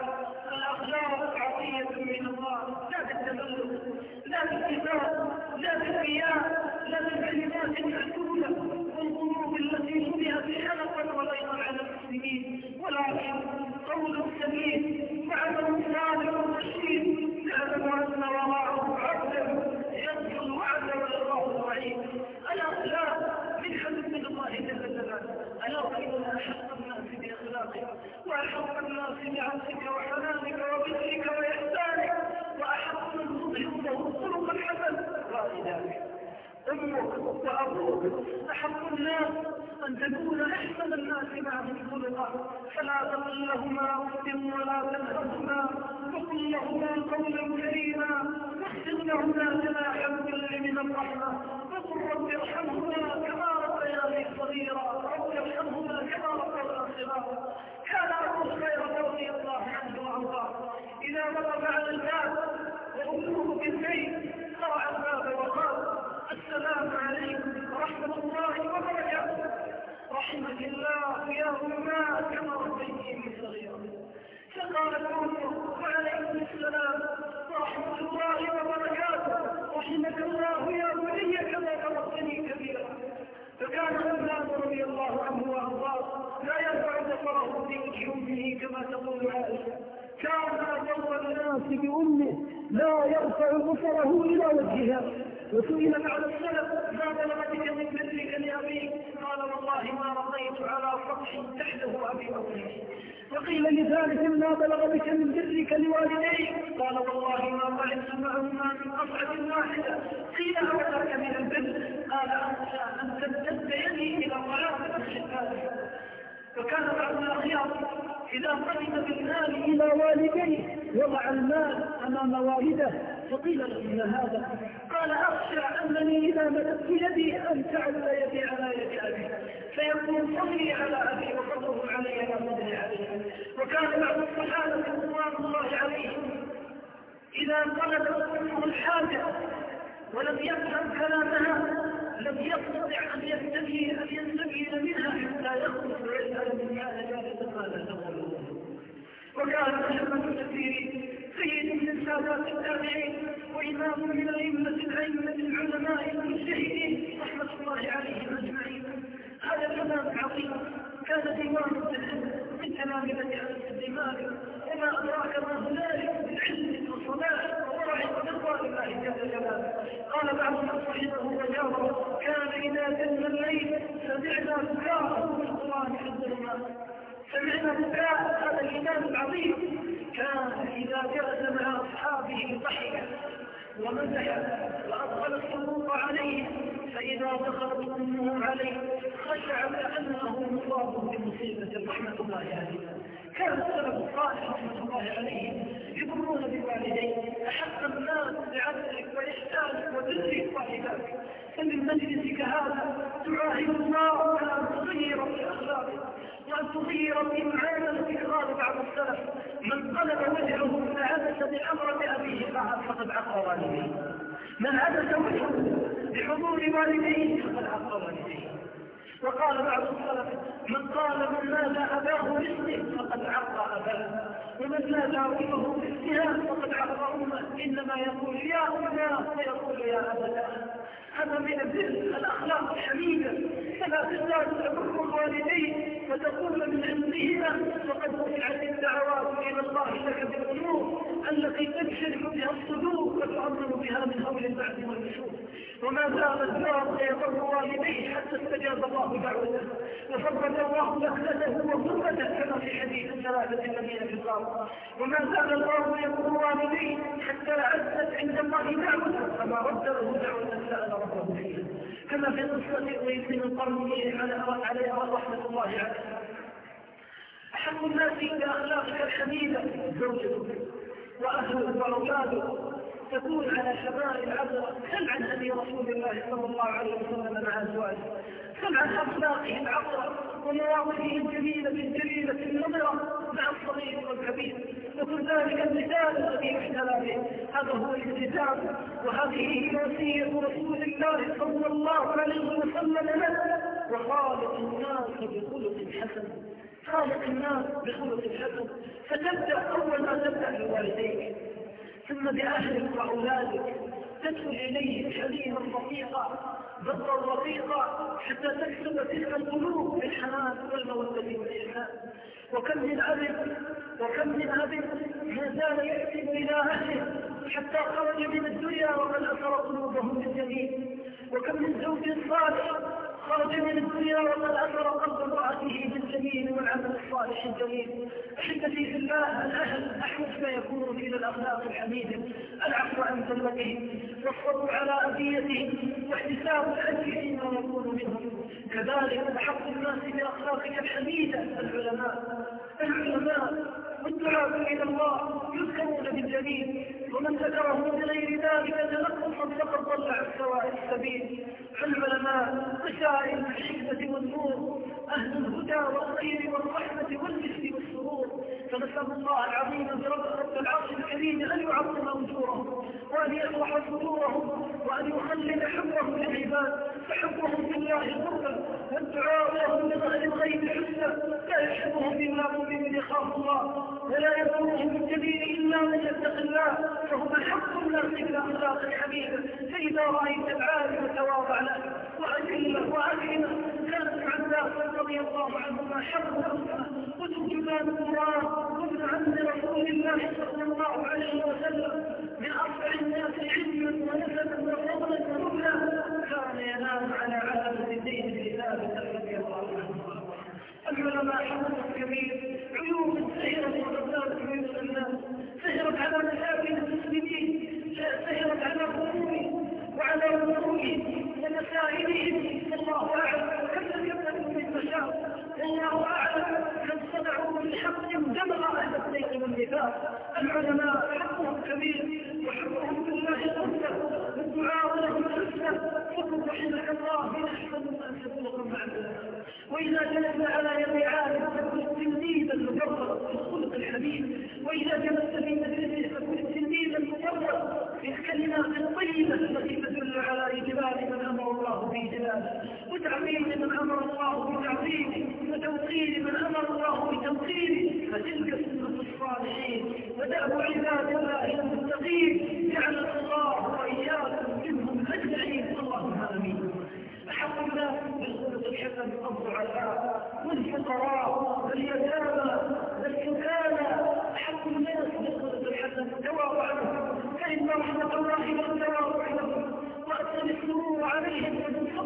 الأخلاق عطية من الله، لا بالتملك، لا بالكتاب، لا بالرياء، لا بالكلمات المحدودة والقلوب التي سمعت حلقا وليلا على المسلمين، ولكن قول سليم وعمل صالح رشيد يعلم أن وراءه عبدا يرجو الوعد ويراه الوعيد. الأخلاق منحة من الله جل جلاله. ألا وإن أحق الناس بأخلاقك وأحق الناس بعفوك وحنانك وبذلك وإحسانك، وأحق من تطيعه خلقا حسنا والداك أمك وأبوك أحق الناس أن تكون أحسن الناس معهم خلقا، فلا تقل لهما أف ولا تنهرهما وقل لهما قولا كريما واخفض لهما جناح الذل من الرحمة وقل رب ارحمهما كما ربياني صغيرا، رب ارحمهما كما ربيانا صغارا. كان أبو هريرة رضي الله عنه وأرضاه إذا وقف على الباب وأمه بالبيت قرع الباب وقال السلام عليكم ورحمة الله وبركاته، رحمك الله يا أمه كما ربيتني صغيرا. فقالت أمه وعليكم السلام ورحمة الله وبركاته، رحمك الله يا بني كما ربيتني كبيرا. فكان عثمان رضي الله عنه وارضاه لا يرفع بصره في وجه امه كما تقول عائشه، كان اجر الناس بامه لا يرفع بصره الى وجهها. وسئل بعد السلف ما بلغتك من مثلك لابيك؟ قال والله ما رضيت على سطح تحته ابي وامي. وقيل لذلك ما بلغ بك من برك لوالديك؟ قال والله ما قعدت معهما من قصعه واحده. قيل اوتاك من البر؟ قال انسى ان تمتد يدي الى طعام الشفاء. وكان بعض الأخيار إذا قدم بالمال إلى والديه وضع المال أمام والده، فقيل له إن هذا، قال أخشى أنني إذا مددت يدي أن تعل يدي على يد أبي فيكون فضلي على أبي وفضله علي لا فضلي عليه. وكان بعض الصحابة رضوان الله عليهم إذا طلب أمه الحاجة ولم يفهم كلامها لم يستطع أن يستبين منها حتى يخلص ويسأل من ماذا جالس قال له. وكان محمد الكثير سيد من سادات التابعين وإمام من الأئمة العلماء المجتهدين رحمة الله عليهم أجمعين. هذا الإمام العظيم كان ديوان من تلامذة أنس بن مالك، وما أدراك ما هنالك من علم وصلاح وورع ورضوان الله جل جلاله. قال بعض من صحبه وجاره كان إذا جن الليل سمعنا بكاءه في القرآن في الظلمات. سمعنا بكاء هذا الإمام العظيم كان إذا جلس مع أصحابه ضحك ومزح وأدخل السرور عليه، فإذا دخلت أمه عليه خشع كأنه مصاب بمصيبة رحمة الله عليه. كان السلف الصالح رحمة الله عليه يبرون بوالديه أحق الناس بعدلك وإحسانك وبرك والدك. فمن مجلسك هذا تعاهد الله أن تغير في أخلاقك وأن تغير في معاملتك. قال بعض السلف من قلب وجهه فعبس بأمر أبيه فقد عق والديه، من عبس وجهه بحضور والديه فقد عق والديه. وقال بعض السلف من قال من نادى أباه باسمه فقد عق أباه، ومن نادى أمه باسمها فقد عق أمه. إنما يقول يا أمنا ويقول يا أبتاه. هذا من الأخلاق الحميدة. فلا تزال تبر الوالدين فتقول من عندهما وقد رفعت الدعوات إلى الله لك بالأمور التي تنشرح بها الصدور وتعظم بها من هول البعث والنشور. وما زال الزار يبر والديه حتى استجاب الله دعوته وفرج الله دخلته وغربته كما في حديث الثلاثة الذين في الغار. وما زال الله يبر والديه حتى عزت عند الله دعوته فما رد له دعوة سأل ربه فيها، كما في قصة أويس من قرنه عليها رحمة الله عليه. أحب الناس بأخلاقك الحميدة زوجك وأهلك وأولادك تكون على شمائل العبرة. سل عن هدي رسول الله صلى الله عليه وسلم مع أزواجه، سل عن أخلاقه العبرة ومواقفه الجميلة الجليلة النظرة مع الصغير والكبير، وكل ذلك المثال الذي يحتلى به. هذا هو الالتزام، وهذه هي وصية رسول الله صلى الله عليه وسلم له. وخالق الناس بخلق حسن، خالق الناس بخلق حسن. فتبدأ أول ما تبدأ بوالديك ثم بأهلك وأولادك، تدخل إليهم حليما رفيقا بطرا رفيقا حتى تكسب تلك القلوب بالحنان والمودة والإحسان. وكم من أب ما زال يحسن إلى أهله حتى خرج من الدنيا وقد أثر قلوبهم بالجميل. وكم من زوج صالح خرج من الدنيا وقد أثر قلب امرأته بالجميل والعمل الصالح الجميل. أحبتي في الله، الأهل أحوج ما يكون إلى الأخلاق الحميدة، العفو عن ذمتهم والصبر على أذيتهم واحتساب الأجر فيما يكون منهم. كذلك أحق الناس بأخلاقك الحميدة العلماء والدعاء إلى الله يذكرون بالجميل، ومن ذكره من غير ذلك تنقصا فقد ضل عن سواء السبيل. العلماء قشائر الحكمة والنور، أهل الهدى والخير والرحمة والجسد والسرور. فنسأل الله العظيم برب العرش الكريم أن يعظم أجورهم وأن يصلح صدورهم وأن يخلد حبهم للعباد، فحبهم في الله قربا والدعاء لهم بظهر الغيب حسنا. لا يحبهم إلا مؤمن يخاف الله، ولا يذكرهم بالجميل إلا من يتق الله، فهم حق الناس بالأخلاق الحميدة. فإذا رأيت العالم تواضع له وأجله وأكرمه. كانت عباس رضي الله عنهما حرم أسمه وترجمان القرآن وابن عم رسول الله صلى الله عليه وسلم من أرفع الناس علما ونسبا وفضلا ونبلا، كان ينام على عالم الدين بثابت رضي الله عنه. العلماء حقوق كبير، عيوب سهرت وغزالت عيوب الناس، سهرت على مساكن المسلمين، سهرت على قلوبهم وعلى وجوههم ومسائلهم. الله أعلم كم يبدأوا بالمشاق، والله أعلم كم صدعوا بالحق دمغ أهل الزيغ والنفاق. العلماء حقهم كبير وحقهم بالله قصة والدعاء لهم حسنة. فقل رحمك الله من أحسن الناس خلقا مع الناس. وإذا جلس على يد عالم فكن التلميذ المجرد في الخلق الحميد، وإذا جلست في مجلسه فكن التلميذ المجرد في الكلمات الطيبة التي تدل على إجلال من أمر الله بإجلاله، وتعظيم من أمر الله بتعظيمه، وتوقير من أمر الله بتوقيره. فتلك سنة الصالحين ودأب عباد الله المتقين، جعلنا الله وإياكم منهم أجمعين. اللهم آمين. أحق الناس بالخلق الحسن الضعفاء والفقراء واليتامى والسكانى، أحق الناس بالخلق الحسن تواضع لهم، فإن رحمة الله والتواضع لهم وأثر السرور عليهم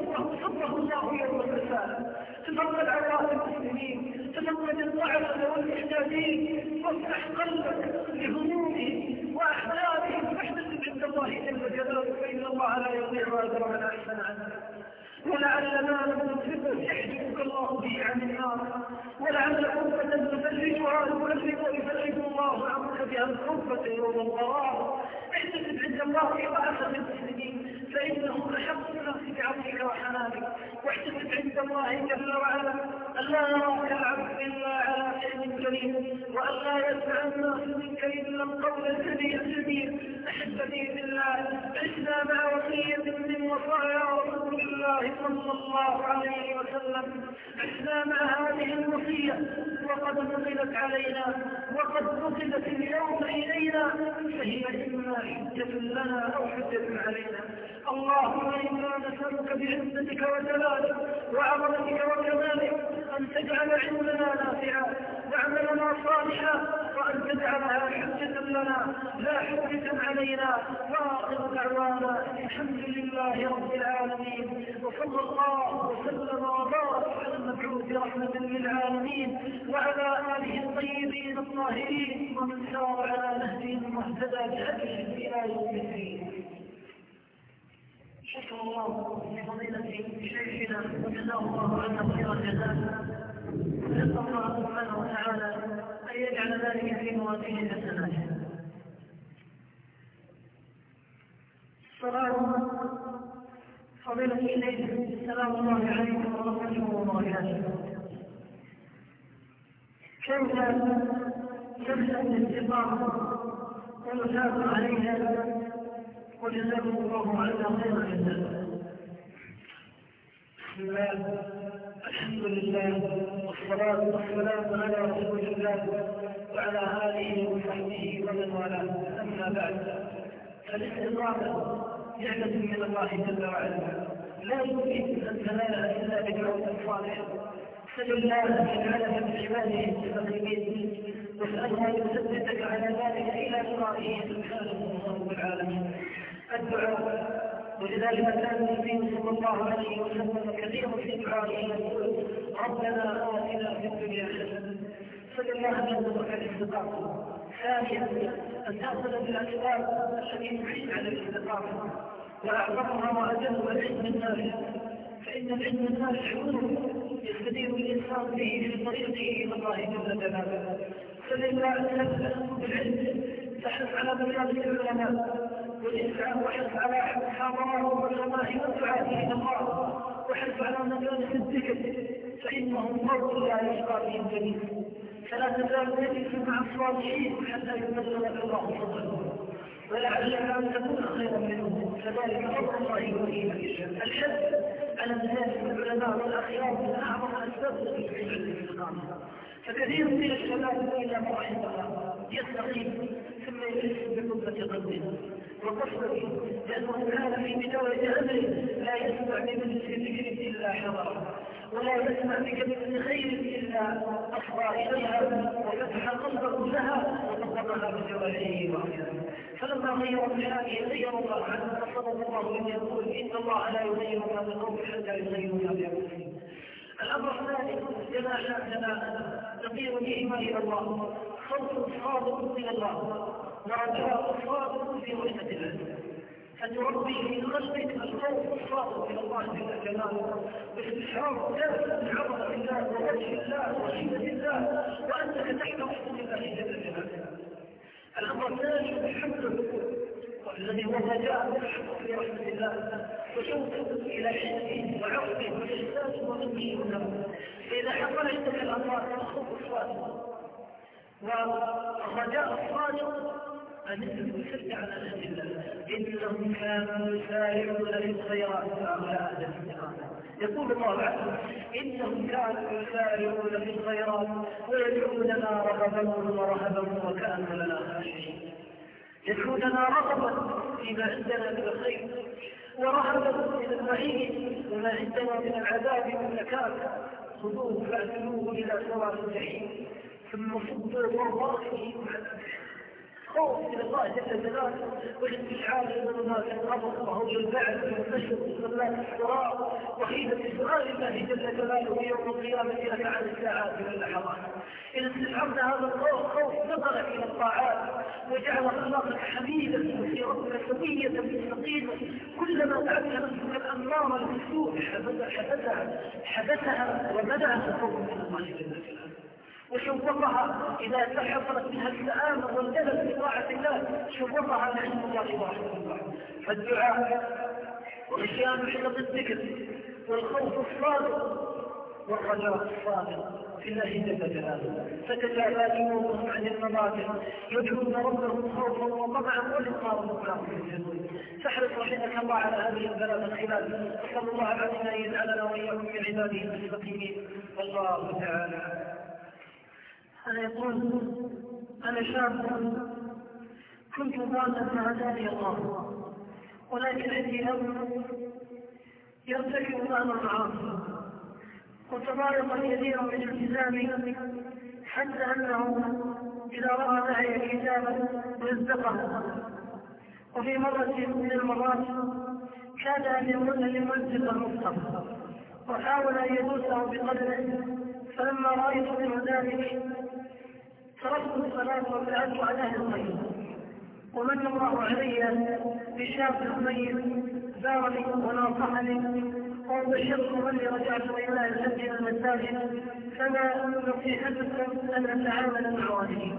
صبره الله يوم المساء. تفقد عورات المسلمين، تفقد الضعف والمحتاجين، وافتح قلبك لهمومهم وأحزانهم واحتسب عند الله جل جلاله، فإن الله لا يضيع أجر من أحسن عملا. ولعل ما لم تنفقه يحجبك الله به عن النار، ولعل كربة تفرجها يفرج الله عنك بها الكرب التوبة يوم القرار. احتسب عند الله ضعف المسلمين فإنهم أحق الناس بعفوك وحنانك. واحتسب عند الله جل وعلا ألا يراك العبد إلا على خير كريم، وألا يسمع الناس منك إلا القول الجميل. أحبني بالله، عشنا مع وصية من وصايا رسول الله صلى الله عليه وسلم، عشنا مع هذه الوصية وقد نقلت علينا وقد نقلت اليوم إلينا، فهي إما حجة لنا أو حجة علينا. اللهم إنا نسألك بعزتك وجلالك وعظمتك وكمالك أن تجعل علمنا نافعا وعملنا صالحا، وأن تجعلها حجة لنا لا حجة علينا. وآخر دعوانا الحمد لله رب العالمين، وصلى الله وسلم وبارك على المبعوث رحمة للعالمين وعلى آله الطيبين الطاهرين ومن سار على نهجهم واهتدى بهديهم إلى يوم الدين. شكر الله لفضيلة شيخنا وجزاه الله عنا خير الجزاء، ونسأل الله سبحانه وتعالى أن يجعل ذلك في موازين حسناته. فضيلة الشيخ سلام الله عليكم ورحمته وبركاته. كيف تبدأ الاستقامة ونثاب عليها وجزاكم الله عنا خير الجزاء؟ بسم الله، الحمد لله والصلاة والسلام على رسول الله وعلى آله وصحبه ومن والاه، أما بعد، فالاستقامة نعمة من الله جل وعلا لا يمكن أن تنالها إلا بدعوة صالحة. سل الله أن يجعلها من عباده المستقيمين، واسأله أن يثبتك على ذلك إلى لقائه سبحانه رب العالمين. الدعاء، ولذلك كان النبي صلى الله عليه وسلم كثيرا في دعائه يقول ربنا آتنا في الدنيا حسنة. سل الله أن يرزقك الاستقامة. ثانيا، أن تأخذ بالأسباب التي تعين على الاستقامة، وأعظمها وأجلها العلم النافع، فإن العلم النافع نور يستدير الإنسان به في طريقه إلى الله جل جلاله. سل الله أن تأخذ بالعلم، تحرص على مجالس العلماء والإسعاف، وحرص على محاضرات والسماح والدعاء إلى الله، وحرص على مجالس الذكر فإنهم قوم لا يشقى بهم جميل. فلا تزال تجلس مع الصالحين حتى يبلغك الله فضله، ولعلك أن تكون خيرا منهم، كذلك أمر الله يؤتيه من يشاء. الحث على مجالس العلماء والأخيار من أعظم أسباب الاستقامة. فكثير من الشباب إلى ما رحم الله يستقيم ثم يحس بقبة قلبه وقصده، لأنه كان في بداية أمره لا يسمع بمجلس ذكر إلا حضره، ولا يسمع بكلمة خير إلا أصغى إليها وفتح قلبه لها وطبقها بجوارحه وأركانه. فلما غير من حاله غير الله عنه، فصدق الله من يقول إن الله لا يغير ما بقوم حتى يغيروا ما بأنفسهم. الأمر الثاني، جناح نطير بهما إلى الله، خوف صادق إلى الله ورجاء صادق في رحمة الله، أن تربي في قلبك الخوف الصادق إلى الله جل جلاله، باستشعار ذات عظمة الله ووجه الله وحكمة الله وأنك تحت حكم الله جل جلاله. الأمر الثاني الحمد الذي هو رجاء في رحمة الله وشوقه إلى حسنه وعفوه وإحسانه ومنه له. فإذا حصل عندك الأمر الخوف الصادق والرجاء الصادق أن يسد على نهج الله، إنهم كانوا يسارعون للخيرات هؤلاء أهل الاستقامة. يقول الله عنه إنهم كانوا يسارعون للخيرات ويدعوننا رغبا ورهبا وكانوا لنا خاشعين. يدعوننا رغبا فيما عندنا من الخير ورهبا من الوعيد وما عندنا من العذاب والنكال. خذوه فاعتلوه إلى سواء الجحيم ثم صدوا مرضاته على الجحيم. خوف من الله جل جلاله والاستشعار بظلمات القبر وهول البعث والنشر وظلات الصراط وخيبة سؤال الله جل جلاله يوم القيامة لك عن الساعات واللحظات. إذا استشعرت هذا الخوف نقلك إلى الطاعات وجعل أخلاقك حميدة وسيرتك سوية مستقيمة. كلما تعبت نفسك الأمارة المسوء حبسها ومنعت الخوف من الله جل جلاله وشوقها إذا حصلت منها السآمة والجلل في طاعة الله شرطها نحن الله ورحمه الله. فالدعاء وإتيان حلق الذكر والخوف الصادق والرجاء الصادق في الله جل جلاله. فتتابع جنوبهم عن المضاجع يدعون ربهم خوفا وطمعا ولقاء ربهم يجدون. فاحرص رحمك الله على هذه البلاد الخلال، وصلى الله العظيم ان يجعلنا واياكم من عباده المستقيمين. والله تعالى أنا يقول أنا شاب كنت ضالا فهداني الله، ولكن عندي أمر يرتكب بعض المعاصي وتضايق كثيرا من التزامي، حتى أنه إذا رأى معي كتابا رزقه، وفي مرة من المرات كاد أن يمزق المصحف وحاول أن يدوسه بقدره، فلما رأيت منه ذلك تركت الصلاة وابتعدت عن أهل الخير. ومن الله علي بشاب ميت زارني وناصحني وبشرت من رجعت إلى الجنة المساجد، فما نصيحتكم أن نتعامل مع والدي؟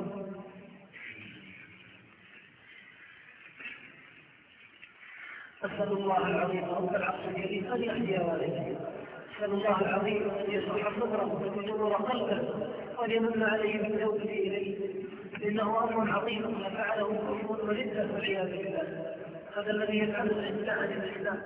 أسأل الله العظيم رب العرش الكريم أن يهدي والدي، أسأل الله العظيم أن يشرح صدره وينور قلبه وأن يمن عليه بالتوبة إليه، إنه أمر عظيم ما فعله كفر وردة والعياذ بالله. هذا الذي يفعله الإنسان عن الإسلام،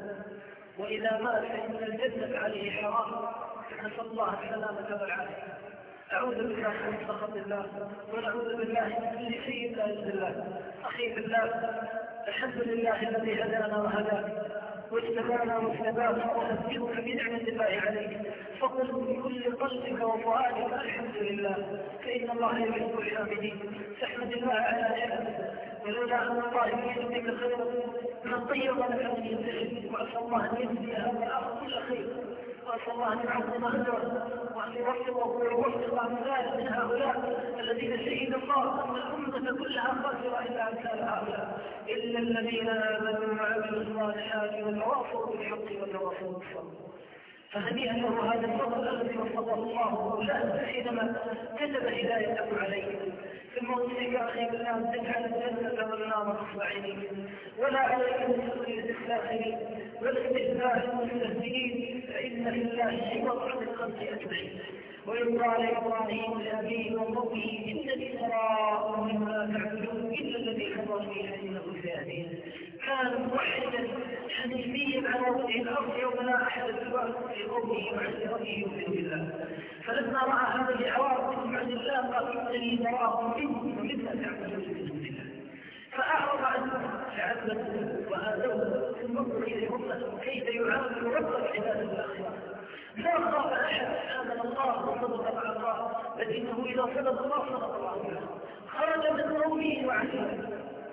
وإذا مات فإن الجنة عليه حرام، نسأل الله السلامة والعافية. أعوذ بالله من سخط الله ونعوذ بالله من كل شيء لا يرضي الله. أخي بالله، الحمد لله الذي هدانا وهداك واجتبانا واجتباك، وأنبئك بنعمة الله عليك، فقل بكل قلبك وفؤادك الحمد لله، فإن الله يحب الحامدين. فاحمد الله على نعمته، ولولا أن الله يجزيك خيرا من طيب لك من ينتهي. وأسأل الله أن يجزي هذا الأخ كل خير، وأسأل الله أن يعظم أجره وأن يوفقه ويوفق أمثاله من هؤلاء الذين شهد الله أن الأمة كلها خاسرة إلا أمثال هؤلاء، إلا الذين آمنوا وعملوا الصالحات وتواصوا بالحق وتواصوا بالصبر. فهنيئا له هذا الفضل الذي وفقه الله له حينما كتب هدايته عليه. ثم أوصيك أخي بالله أن تجعل الجنة والنار نصب عينيك، ولا عليك من سخرية الساخرين والاستهزاء المستهزئين، فإن لله عوض عن الخلق أجمعين. وإذ قال إبراهيم لأبيه وقومه إنني براء مما تعبدون إلا الذي حضرني فإنه سيهدين. كان موحدا حنيفيا على وجه الأرض يوم لا أحد سواه في قومه وعند ربه يؤمن بالله. فلما رأى هذه العوارض من عند الله قال إنني براء منكم ومما تعبدون من دون الله، فأعرض عنه فعذبه وآذوه ثم انظر إلى ربه كيف يعامل رب العباد الآخرة. لا خاف أحد آمن الله وصدق مع الله، بل إنه إذا صدق الله صدق الله معه. خرج من قومه وعزيزه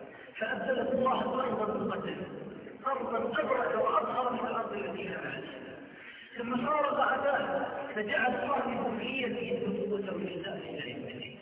فأبدله الله أرضا مقدسة، أرضا أبرك وأظهر من الأرض التي كانت. ثم صار بعدها فجعل الله ذريته النبوة والإنسان إلى يوم الدين.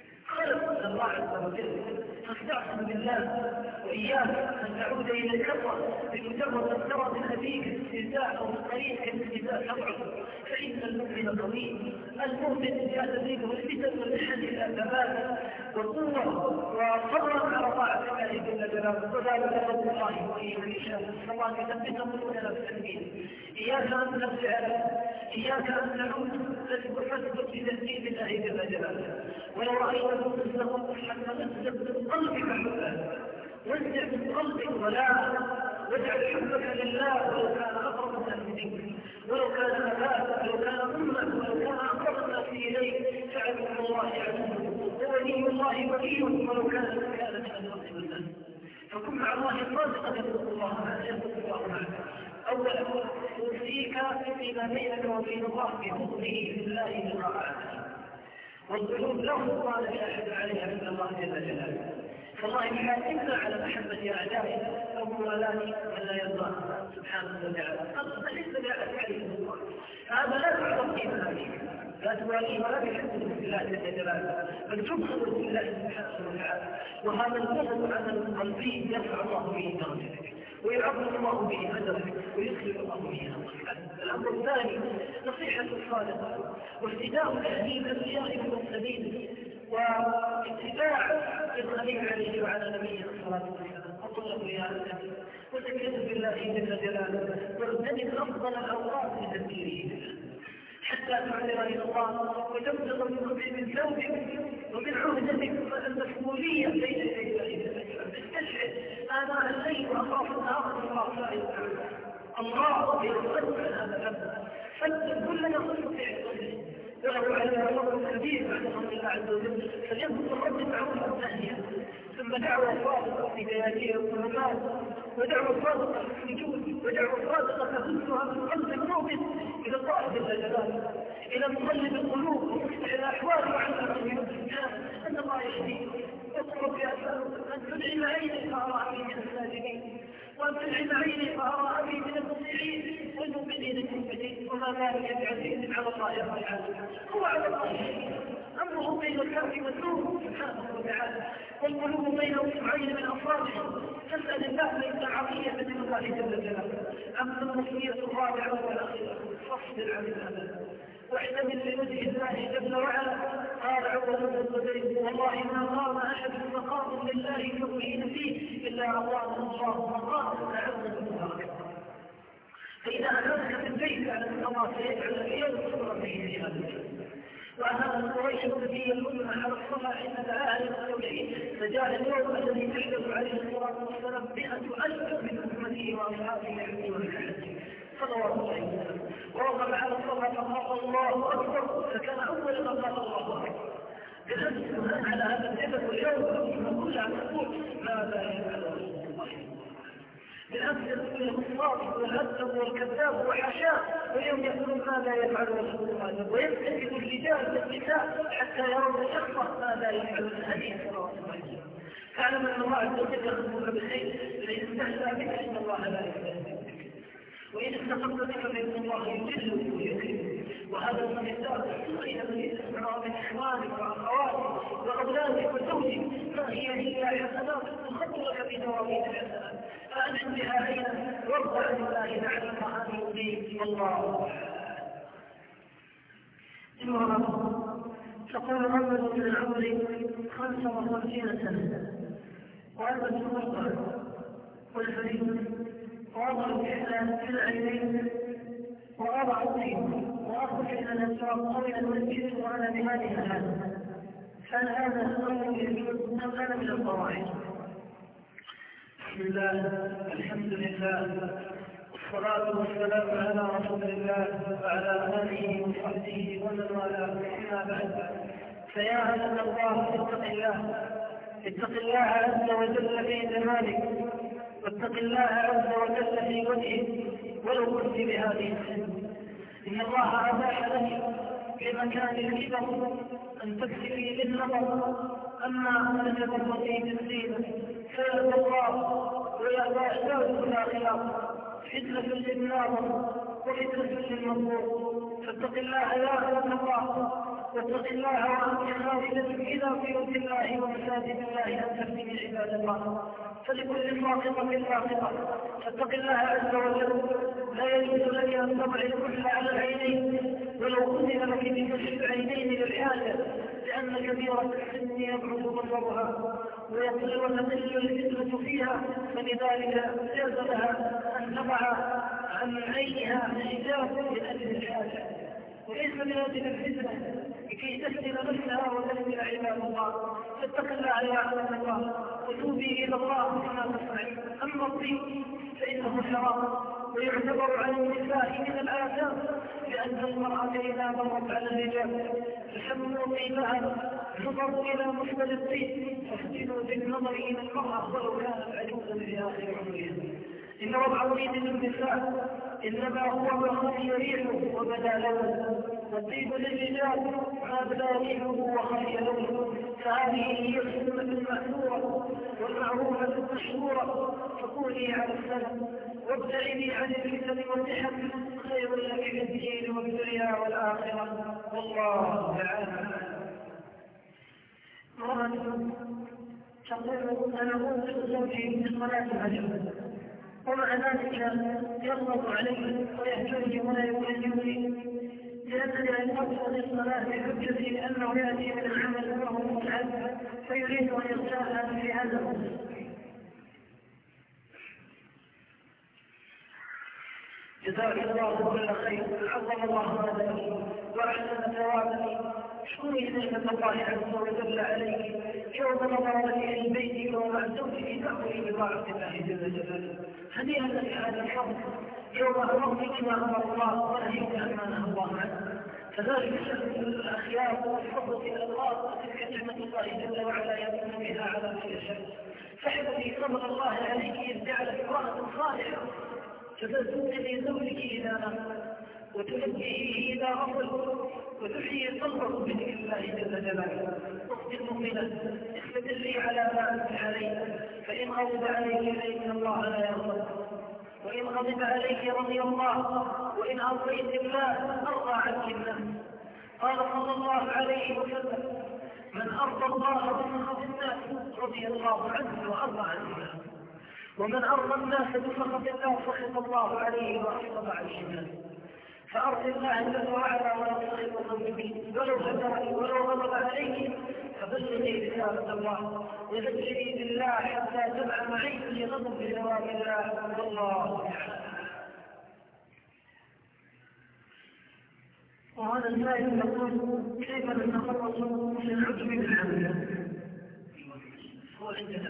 خلق الله عز وجل، فاستعصم بالله وإياك أن تعود إلى الكفر بمجرد أن ترى من أبيك الاستهزاء أو الطريق الاستهزاء تضعف، فإن المؤمن قوي، المؤمن يعتذيبه الفتن والحد إلى ثبات وقوة وصبرا على طاعة الله جل جلاله. وذلك فضل الله وإيه من يشاء، الله يثبت قلوبنا بالتثبيت. إياك أن نرجع له، إياك أن نعود فاثبت بتثبيت الله جل جلاله. ولو رأيت المسلمون حتى نسلب من قلبك حبه، وانزع من قلبك ولا واجعل حبك لله ولو كان أقرب الناس منك، ولو كان أباك ولو كان أمك ولو كان أقرب الناس إليك، فاعلم الله يعلمه وولي الله ولي ولو كان من الأرض والناس. فكن مع الله صادقا يتقي الله معك. أولا أوصيك فيما بينك وبين الله بحكمه لله لطاعته، والقلوب له قال شاهد عليها من الله جل جلاله. فالله يحاسبنا على محبة أعدائه أو موالاة من لا يرضى سبحانه وتعالى. فليس بأس عليه الله، هذا لا تعرف إيمانك، لا تواليه ولا بحبه بالله جل جلاله، بل تبخل بالله سبحانه وتعالى. وهذا البغض عمل قلبي يرفع الله به درجتك ويعظم الله به قدرك ويدخل الله به امرك. الامر الثاني نصيحه الصادقه واهتداء تهذيب الاشياء بالمرسلين واتباع الخليل عليه وعلى نبيه الصلاه ويذكر بالله جل جلاله واغتنم أفضل الأوقات لتذكيره حتى تعذر إلى الله وتبلغ من ثوبك ومن عهدتك المسؤولية بين يدي الله. استشعر آناء الليل وأطراف النهار الله لا يفعل الله يقدر هذا الأمر فلتكن كلنا نستطيع ولو على رب كبير بعد رب الله عز وجل فليكن الرب معروفا ثانيا ثم دعوة صادقة في بياتها والظلمات ودعوة صادقة في السجود ودعوة صادقة تهزها من قلب المؤمن إلى الله جل جلاله إلى مقلب القلوب ومفتح الأحوال وعلى من أن الله يهديك واطلب بأسألك أن تدعم عيني فأرى أبي من الساجدين وأن تدعم عيني فأرى أبي من المطيعين والمؤمنين المؤمنين وما ذلك بعزيز على الله يا رب العالمين هو على الله أمره بين الكافر والنور سبحانه وتعالى والقلوب بين أصبعين من أصابعه تسأل الله ليس عظيمة من الله جل جلاله أما الوصية الرابعة والأخيرة فاصبر عن الأمل واحتمل لوجه الله جل وعلا قال عمر بن الزبير والله ما قام أحد مقام لله يؤمن فيه إلا أعطاه الله مقام لعظم المبارك فإذا أمامك في البيت على الله سيجعل اليوم صبرا به هذا وأهل قريش النبي الأمة على الصلاة حين دعاها للتوحيد فجاء اليوم الذي تحدث عليه الصلاة والسلام 100,000 من أمته وأصحابه يحملون الحج صلوات الله وسلم ووقف على الصلاة فقال الله أكبر فكان أول ما قال الله أكبر بنفس على هذا الجبل اليوم كلها تقول ماذا يفعل رسول الله بالأمس يقول الصادق والهدف والكذاب وحشاه واليوم يقولون ماذا يفعل رسول الله ويمسك الرجال والنساء حتى يرون شخصا ماذا يفعل الهدي صلى الله عليه وسلم فاعلم أن الله عز وجل يخبرك بالخير فإن استهزأ بك إن الله لا يستهزئ بك وإن استقمت بك فإن الله يجل ويكرم وهذا المثال الصغير الذي تسمعه من إخوانك وأخواتك وأولادك وزوجك ما هي حسنات تخطرك بدوامين الحسنات فأنعم بها عينا وارضى عن الله لعلك أن يؤذيك الله. تقول محمد بن عمري 55 سنة وأنا المرضى والفريق وأضع الإحلام في العينين وأضع الطين وأخرج إلى الأسواق أو إلى المسجد وأنا بهذه الحالة فهل هذا أمر يجوز أم أنا من القواعد؟ بسم الله الحمد لله والصلاة والسلام على رسول الله وعلى آله وصحبه ومن والاه أما بعد فيا عبد الله اتق الله عز وجل في جمالك واتق الله عز وجل في وجهه ولو كنت بهذه السن إن الله أباح لك بمكان الكبر أن تكتفي بالنظر أما أن تتبقي بالزينة فيأبى الله ويأبى أحداث الآخرة فتنة للناظر وفتنة للمنظور فاتق الله يا عبد الله واتق الله وأنت خالدة إلى بيوت الله ومساجد الله أن تبني عباد الله فلكل راقبة راقبة فاتق الله عز وجل لا يجوز لك أن تضع الكحل على العينين ولو أذن لك بكشف العينين للحاجة لأن كبيرة السن يبعد بصرها وتقل الفتنة فيها فلذلك جاز لها أن تضع عن عينها حجاب من أجل الحاجة وليس من أجل الفتنة لكي تسلم نفسها وتسلم عباد الله فاتق الله يا عباد الله وتوبي إلى الله كما تفعل أما الطيب فإنه شراب ويعتبر على النساء من الآثام لأن المرأة إذا مرت على الرجال فسموا طيبها نظروا إلى مقبل الطيب فافتنوا بالنظر إلى المرأة ولو كانت عجوزا في آخر عمرها إن وضع الطيب للنساء إنما هو وخفي ريحه وبدا لونه والطيب للرجال ما بدا ريحه وخفي لونه فهذه هي السنة المأثورة والمعروفة المشهورة فكوني على السنة وابتعدي عن الفتن والمحن خير لك في الدين والدنيا والآخرة والله تعالى. تقول أنا أنصت زوجي بصلاة الفجر ومع ذلك يغضب علي ويهجرني ولا يكلمني لأنني أن أقصد الصلاة بحجتي لأنه يأتي من العمل وهو متعب فيريد أن يرتاح في هذا جزاك الله كل خير، عظم الله هذا وأحسن ثوابك. اشكري نعمة الله عز وجل عليك يوم نظرت إلى بيتك ومع زوجك تأوي بطاعة الله جل جلاله. هنيئا لك هذا الحظ يوم أمرتك ما أمر الله ونهيت عما نهى الله عنه. كذلك شأن الأخيار والفضل الألغاز تلك نعمة الله جل وعلا يمن بها على من يشاء. فاحمدي فضل الله عليك إذ جعلك امرأة صالحة تتزوجي زوجك إذا نام وتنبهه إذا غفل وتحيي قلبه بذكر الله جل جلاله. اخت المؤمنة استدلي على ما أنت عليه، فإن غضب عليك فإن الله لا يغضب، وإن غضب عليك رضي الله، وإن أرضيت الله أرضى عنك الناس. قال صلى الله عليه وسلم: من أرضى الله بسخط الناس رضي الله عنه وأرضى عنه، ومن أرضى الناس بسخط الله سخط الله عليه وأسخط عليه الناس. فأرض الله جل وعلا ولا تسخط زوجك ولو هجرك ولو غضب عليك، فبلغي رسالة الله وذكري بالله حتى تبع معي في غضب بثواب الله والله تعالى. وهذا السائل يقول: كيف نتخلص من العجب بالعمل؟ هو عندنا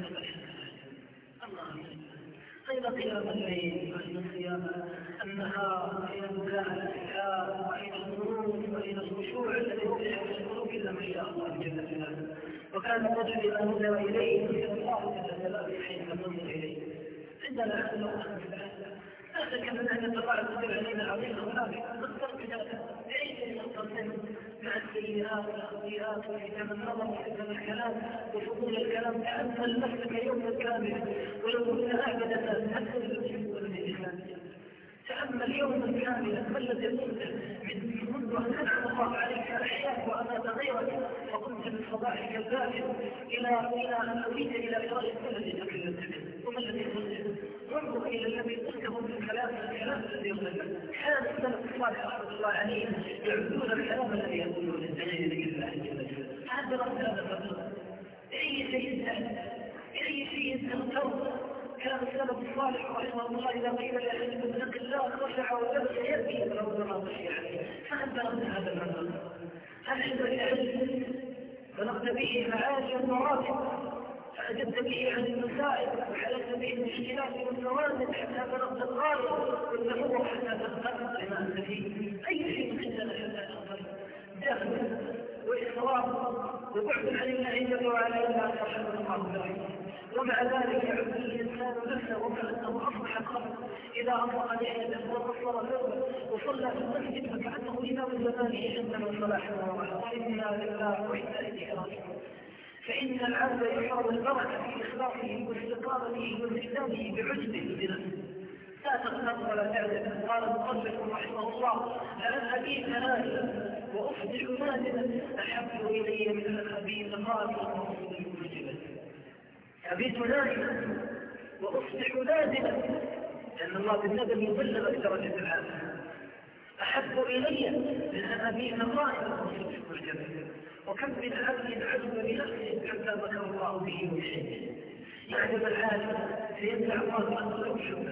الله أين قيام الليل وأين صيام النهار وأين بكاء الأحياء وأين الظروف وأين الخشوع الذي يرجع في القلوب إلا ما شاء الله جل جلاله. وكان الرجل إذا نظر إليه يرجع الله جل جلاله حين ننظر إليه. عندنا أهل الله لا شك أن أهل الطباعة تدل علينا عظيمة هناك نقدر بذلك بعيد من مع السيئات والخطيئات وحكم النظر وحكم الكلام وفضول الكلام. تأمل نفسك يوما كاملا ولو كنت أعبد الناس حتى بالجسم والإنسان. تأمل يوما كاملا ما الذي قلت منذ أن أنعم الله عليك أحياك وأمات غيرك فقمت من صباحك الباكر إلى أن أويت إلى فراش الذي تكلمت به. وما الذي قلت؟ وانظر إلى الذي قلته من الكلام الذي يقول. حال السلف الصالح رحمة الله عليه يعبدون الكلام الذي يقولون الدليل لله جل جلاله. هذا رد هذا الرجل أي شيء تغتر. كان السلف الصالح رحمه الله إذا قيل لأحد اتق الله خشع وجبس يبكي ربما خشي عليه. فهل بلغت هذا المنزل؟ هل عندك علم بلغت به معالي المراتب فأجبت به عن المسائل وحلت به المشكلات والنوازل حتى بلغت الغاية والنفوق حتى تغتر لما أنت فيه؟ أي شيء عندنا حتى تغتر؟ جهل وإصرار وبعد عن الله جل وعلا إلا أن يرحمه الله برحمه. ومع ذلك يعبد الإنسان نفسه وكأنه أصبح قبل إذا أطلق لحيته وبصر ثوبه وصلى في المسجد فكأنه إمام زمانه عندما صلاح وإنا لله وإنا إليه راجعون. فإن العبد يشعر البركة في إخلاصه واستقامته والتزامه بعجبه بنفسه. لا تغتر ولا تعجب. قال المصنف رحمه الله: لأن أبيت نازلا وأصبح نازلا أحب إلي من أن أبيت قاتلا وأصبح مجبلا. أبيت نازلا وأصبح نازلا لأن الله بالندم يبلغ درجة العالم. أحب إلي من أن أبيت قائلا وأصبح مجبلا. وكم من عبد عجب بنفسه حتى ذكر الله به وشيء. يعجب العالم فيدعى الله أنه يوشك،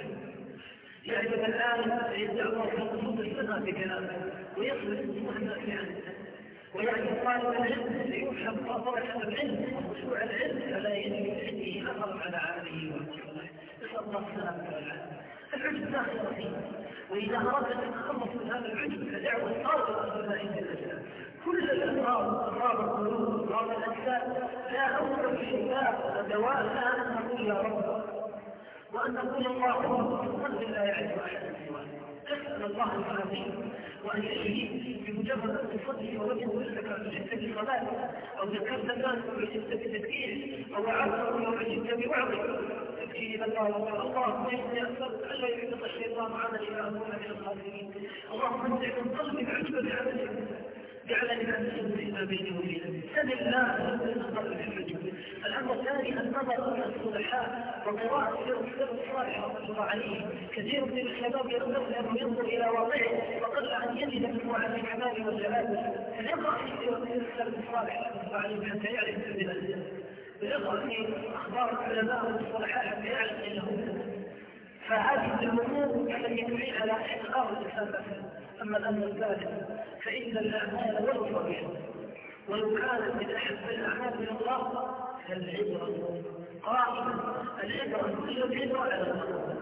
يعجب العالم فيدعى الله أنه السنة بكلامه ويصبح مهما في عنه. ويعجب طالب العلم فيوشك طرفة العلم وخشوع العلم فلا يجب عنده أثر على عامله ومشروعه. نسأل الله السلامة والعافية. العجب داخل فيه، وإذا أردت أن تتخلص من هذا العجب فدعوة صادقة لله جل جلاله. كل الأمراض، أمراض القلوب، أمراض الأجساد، لا أول شفاء ودواء لا أن نقول يا رب وأن نقول اللهم قد لا يعرف أحد سواه. أسأل الله العظيم وأن يشفيك بمجرد أن تصلي ووجد نفسك وجدت بصلاة أو ذكرت الناس وجدت بتذكير أو عبر وجدت بوعظ تبكي إلى الله وقال: اللهم إني أسألك ألا يحدث الشيطان عملي فأكون من الخاسرين. اللهم انزع من قلبي عجبة عملي جعلني عن سنة ما بيني وبينك. سل الله أن نقل في الحجب. الأمر الثاني النظر إلى الصلحاء وقراءة سير الصالح رحمه الله عليه. كثير من الشباب يغتفل أنه ينظر إلى واقعه وقل أن يجد أنواع الكمال والجلال. فليقرأ في سير الصالح رحمه الله عليه حتى يعرف بنفسه، ويقرأ في أخبار العلماء والصلحاء حتى يعرف أنه. فهذه الأمور التي تعين على إحقاق الإنسان. أما الأمر الثالث فإن الأعمال والفضيحة ولو كانت من أحب الأعمال من الله فالعبرة قائمة، العبرة كل العبرة على الله.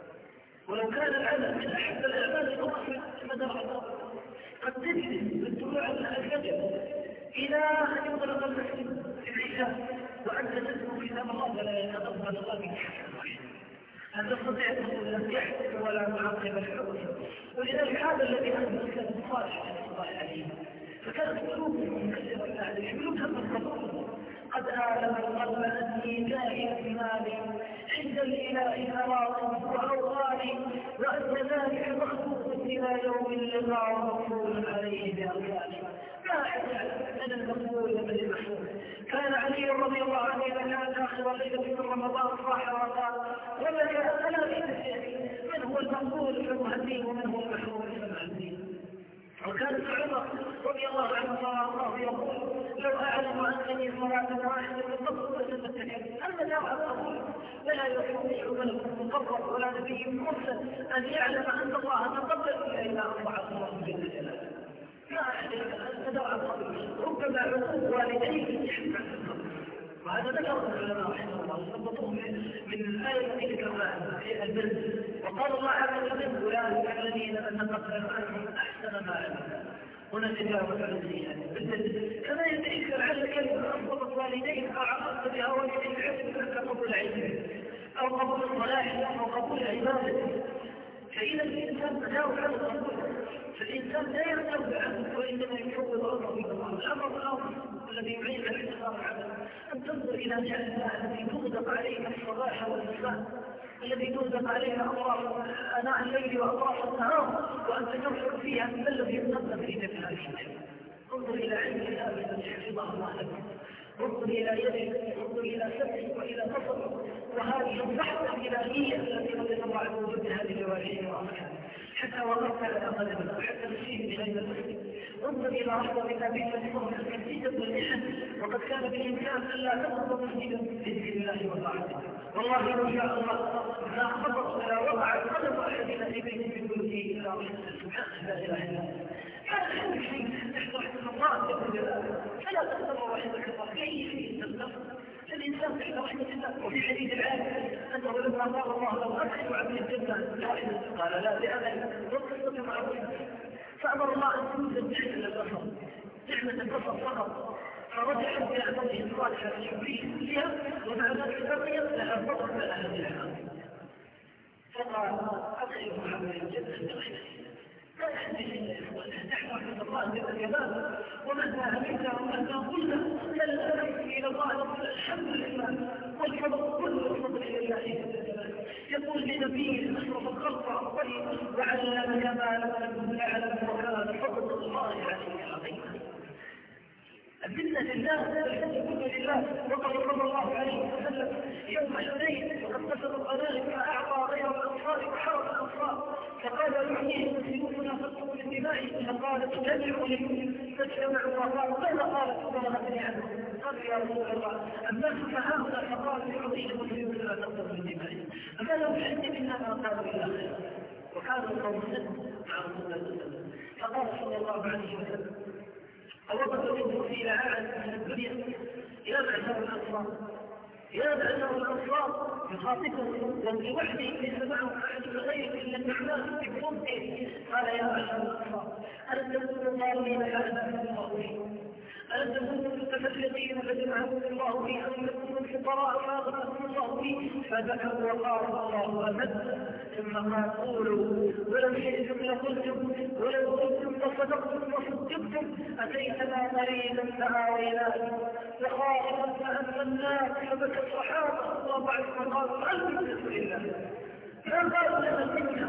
ولو كان العمل من أحب الأعمال من الله فمدرعة قد تجلس بالطلوع الفجر إلى أن يطلق المسجد في العشاء وأنت تسمع كتاب الله ولا يتقبل الله منك حسنة واحدة. هل تستطيع أن تقول لم يحدث ولا معقب الحكم؟ ولذلك هذا الذي أنزل كتاب الصالح عليه الله عليه فكانت قلوبهم منكسرة على يحملونها بالقبول قد آلم القلب أني جاهل مالي عند الإله فراغ وأوغالي وأن ذلك مخلوق إلى يوم اللقاء مقبول عليه بأركاني. ما أحد أن المقبول من المحمول. كان علي رضي الله عنه إذا كانت آخر ليلة من رمضان صاح وقال ولك أنا بنفسي من هو المقبول فمهديه ومن هو المحمول فمهديه. وكان عمر رضي الله عنه الله يقول لو أعلم أنني صلاة واحدة بالضبط لتمتلك أما دعوة القبول ولا يستطيع ملك مقرب ولا نبي مرسل أن يعلم أن الله تقبل إلا أربعة الله جل جلاله. لا أحد أن دعوة القبول ربما عقوق والديه يحمل القبول. وهذا ذكر العلماء رحمه الله ثبتوه من الآية التي ذكرناها في البلد وقال الله عز وجل أولئك الذين نتقبل عنهم أحسن ما عملوا ونتجاوز عن سيئاتهم. كما يتذكر على كلمة أنصبت والديك أو عقدت بها والديك حسب قبول علمه أو قبول الصلاح أو قبول عبادته. فإذا الإنسان تجاوز عن القبول فالإنسان لا يرتب عنه وإنما يحول أمره إلى الله. الأمر الأول الذي يعين على الاعتبار عنه أن تنظر إلى جهل الله الذي تغدق عليه الصباح والمساء الذي تغدق عليه أطراف آناء الليل وأطراف النهار وأنت تنظر فيها ما الذي يقدم في جميع هذه. انظر إلى علم الله الذي حفظه الله لك، انظر إلى يدك، انظر إلى سمعك وإلى بصرك وهذه البحث الإلهية التي رضي الله عنه وجود هذه الجوارح وأركانها حتى وقفت على قدمك وحتى تشير بغير المسجد. انظر إلى رحمة النبي صلى الله عليه وسلم كثيرا بالمحن وقد كان بالإمكان ألا تقضى مسجدا بذكر الله وطاعته. والله لو شاء الله لا خطر ولا وقع قدم أحدنا في بيت من بيوته إلا رحمة سبحانه لا إله إلا الله. هذا هو الشيء تحت رحمة الله جل جلاله فلا تقدر رحمة الله في أي شيء تقدر الإنسان تحت رحمة الله. وفي حديث العالم أنه لما قال الله لو أدخل عبد الجنة قال لا لأبدا والقصة معروفة فأمر الله أن تنزل نعمة البصر نعمة البصر فقط فرجع إلى أمره الصالحة الشكرية فيها ومع ذلك بقيت لها البصر فلا هذه الحال فقال أدخل عبد الجنة برحمته لا يحدث نحن عند الله بالكمال ومهما همنا ومهما قلنا فالأمر إلى الله نقول الحمد لله والفضل كله الفضل إلى الله يقول لنبيه أشرف الخلق وعلم كما لم يعلم وكان فضل الله عليه عظيما. الذلة لله والحمد لله وقد صلى الله عليه وسلم يوم حنين وقد كسر الغنائم فأعطى غير الأنصار وحرم الأنصار فقال يحييه المسلمون فاتقوا للدماء فقالت تجمعوا لي فاجتمعوا وقالوا ماذا قالت فضلتني عنه قال يا رسول الله الناس فهؤلاء فقالوا يحييه المسلمون لا تقتلوا للدماء أما لو حد منا ما قالوا إلا خير وكانوا القوم مع رسول الله فقال صلى الله عليه وسلم أوضت منه إلى عالم من الدنيا يا معشر الأنصار يا معشر الأنصار يخاطبه وفي وحده ليس معه أحد غيره إلا النعمان في بطنه قال يا معشر الأنصار ألم تكونوا ضالين فأنتم الله فيه ألم تكونوا متفرقين فجمعكم الله فيه ألم تكونوا الفقراء فأغناكم الله فيه فذكروا وقالوا الله أمد ثم قال قولوا ولو شئتم لقلتم ولو قلتم تصدقتم وصدقتم أتيتنا مريضا فآويناكم وخائفا فأمناك فبكى الصحابة الله بعد ما قالوا الحمد لله ما قالوا لنا منا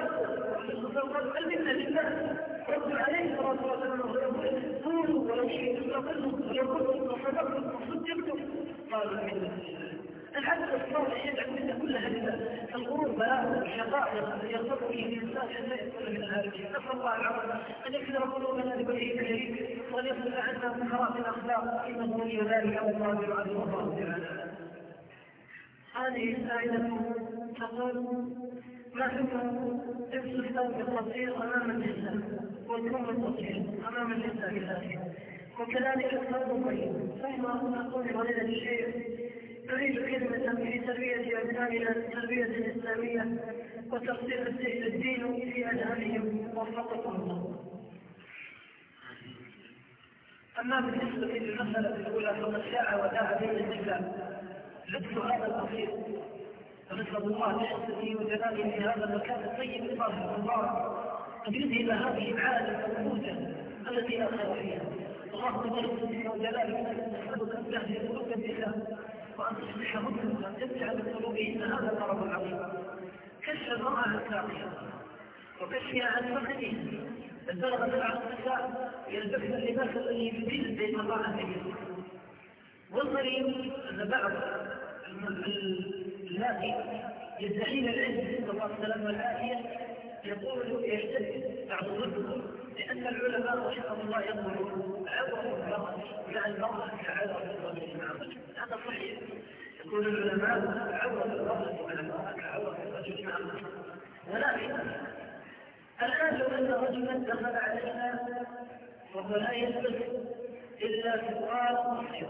وصدقوا المنة لله رب عليه الصلاة والسلام قولوا ولو شئتم لقلتم ولو قلتم تصدقتم وصدقتم قالوا المنة لله. الحدث الصالح يدعو منا كلها لله. الغرور بلاء والشقاء يرتبط به الإنسان حتى يكون من الهالكين. نسأل الله العظيم أن يكثر قلوبنا لوجهه الكريم وأن يصل عنا من خراب الأخلاق إنه ولي ذلك والقادر عليه الله تعالى. هذه الآية تقول لكنه لبس الثوب القصير أمام النساء والكم القصير أمام النساء كذلك، وكذلك الثوب الطيب. ثم نقول فضيلة الشيخ نريد كلمة في تربية أبنائنا التربية الإسلامية وترسيخ الدين في أذهانهم وفقكم الله. أما بالنسبة للمسألة الأولى فقد شاع وداع بين النساء لبس هذا القصير، فنسأل الله بحسنه وجلاله في هذا المكان الطيب الطاهر المبارك أن يذهب هذه العادة الموجة التي لا خير فيها. اللهم بحسنه وجلاله نسألك أن تهدي قلوب النساء وأن تصلحهن وأن تجعل قلوبهن هذا المرض العظيم، كشف المرأة عن ساقها وكشفها عن فخذها. الدرجة بعض النساء يلبسن اللباس الذي يبدل بين المرأة فيه. والغريب أن بعض اللاتي يدعين العلم نسأل الله السلامة والعافية يقول يحتج بعض الرجل لأن العلماء رحمهم الله يقولون عورة المرأة مع المرأة كعورة الرجل مع الرجل. هذا صحيح، يقول العلماء عورة المرأة مع المرأة كعورة الرجل مع الرجل. ولكن الآن لو أن رجلا دخل علينا وهو لا يلبس إلا سؤال قصير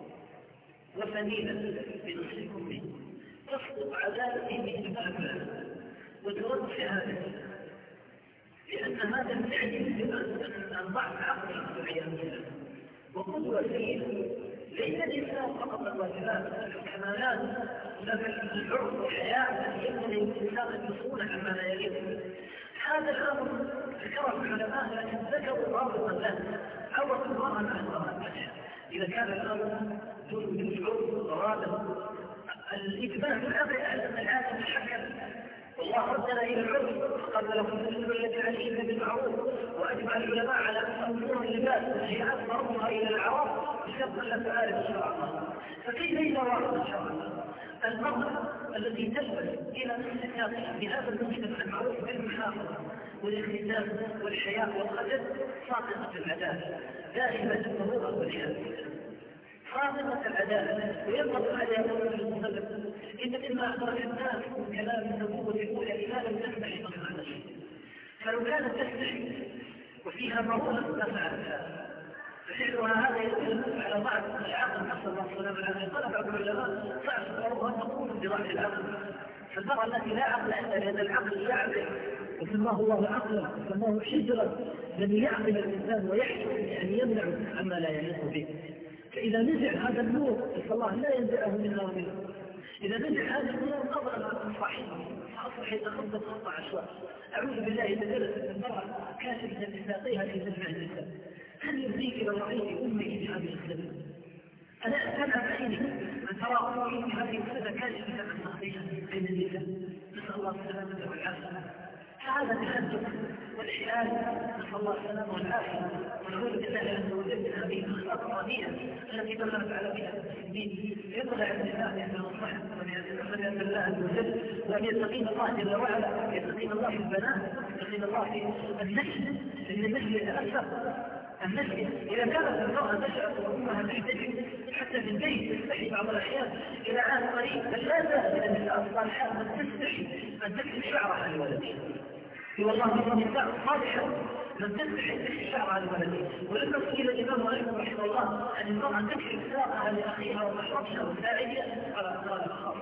وفنينة بنصفكم به تصدق عدالته بإجماعها وترد شهادته، لأن هذا الفعل أن ضعف عقله والعياذ بالله. وقدوة سيئة ليس الإنسان فقط الواجبات الكمالات، لكن العرف والحياة التي ينبغي الإنسان أن يصون عما لا يليق. هذا الأمر ذكره العلماء لكن ذكروا رابطا له عورة المرأة مع المرأة. إذا كان الأمر دون وجود عرف ورابط الإجماع في الأمر أن العالم يتحكم، والله ردنا إلى العرف فقال لكم تسلوا الذي عليهن بالمعروف، وأجمع العلماء على أن أمور اللباس والشيئات ضربها إلى الأعراف بشرط أن لا تعارف شرع الله. فكيف إذا وافق شرع الله؟ المرأة التي تلبس إلى نفسها بهذا المجتمع المعروف بالمحافظة والاختلاف والحياء والخجل ساقطة العدالة دائما الضرورة والعياذ بالله، خاطئة العدالة. وينبغي على يقول المسلم إن مما أخرج الناس من كلام النبوة الأولى إذا لم تستحي معنى شيء، فلو كانت تستحي وفيها ضرورة نفعتها ففعلها هذا يدل على ضعف العقل. نسأل الله السلامة والعافية. قال بعض العلماء تعرفها تقوم بضعف العقل، فالمرأة التي لا عقل عندها لأن العقل يعقل وسماه الله عقلا وسماه حجرا الذي يعقل الإنسان ويحكم يعني يمنع عما لا يليق به. فإذا نزع هذا النور نسأل الله لا ينزعه منها ومنه، إذا نزع هذا النور قبل ما تصحيه فأصبح يتخبط خط عشواء. أعوذ بالله إذا جلست المرأة كاشفة لساقيها في مجمع النساء، هل يرضيك لو رأيت أمك بهذه السبب؟ أنا بعيني من ترى أمي بهذه السبب كاشفة عن ساقيها بين النساء، نسأل الله السلامة والعافية. هذا تهجم والحلال نسأل الله السلامة والعافية. ونقول بالله عز وجل من هذه الأخلاق الرديئة التي دخلت على بها المسلمين يطلع النساء من الصحة ومن الله عز وجل وأن يستقيم الله جل وعلا، يستقيم الله في البنات، يستقيم الله في النجم، لأن النجم يتأثر. النجم إذا كانت المرأة نشأت وأمها تحتاج حتى في البيت تستحي بعض الأحيان إلى عام قريب، بل لا زال من النساء الصالحات من تستحي أن تكفي شعرها لولدها. والله من النساء الصالحة من تستحي تكفي شعرها لولدها. ولما سئل الإمام رحمه الله أن المرأة تكفي ساقها لأخيها ومشربها وساعدها قال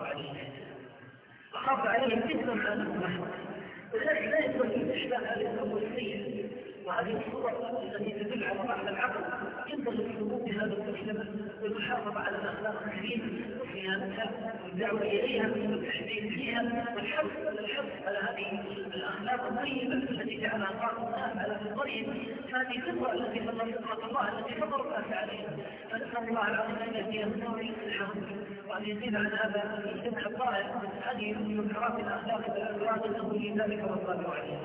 أخاف عليه فتنة من أنه ولذلك لا ينبغي الإشباه هذه الأمور السيئة وهذه الصورة التي تدل على ضعف العقل. ينبغي الحكومة بهذا المجتمع والمحافظة على الأخلاق الكريمة وصيانتها والدعوة إليها والتحديد فيها والحرص على هذه الأخلاق الطيبة التي جعلها الله على الطريق. هذه الفطرة التي فطرت الله التي فطر الناس عليها، فنسأل الله العظيم أن يهديهم ويصلحهم وأن يزيد عن هذا الجمع الطائر هذه من منكرات الأخلاق والأمراض التي ذلك والله عليه.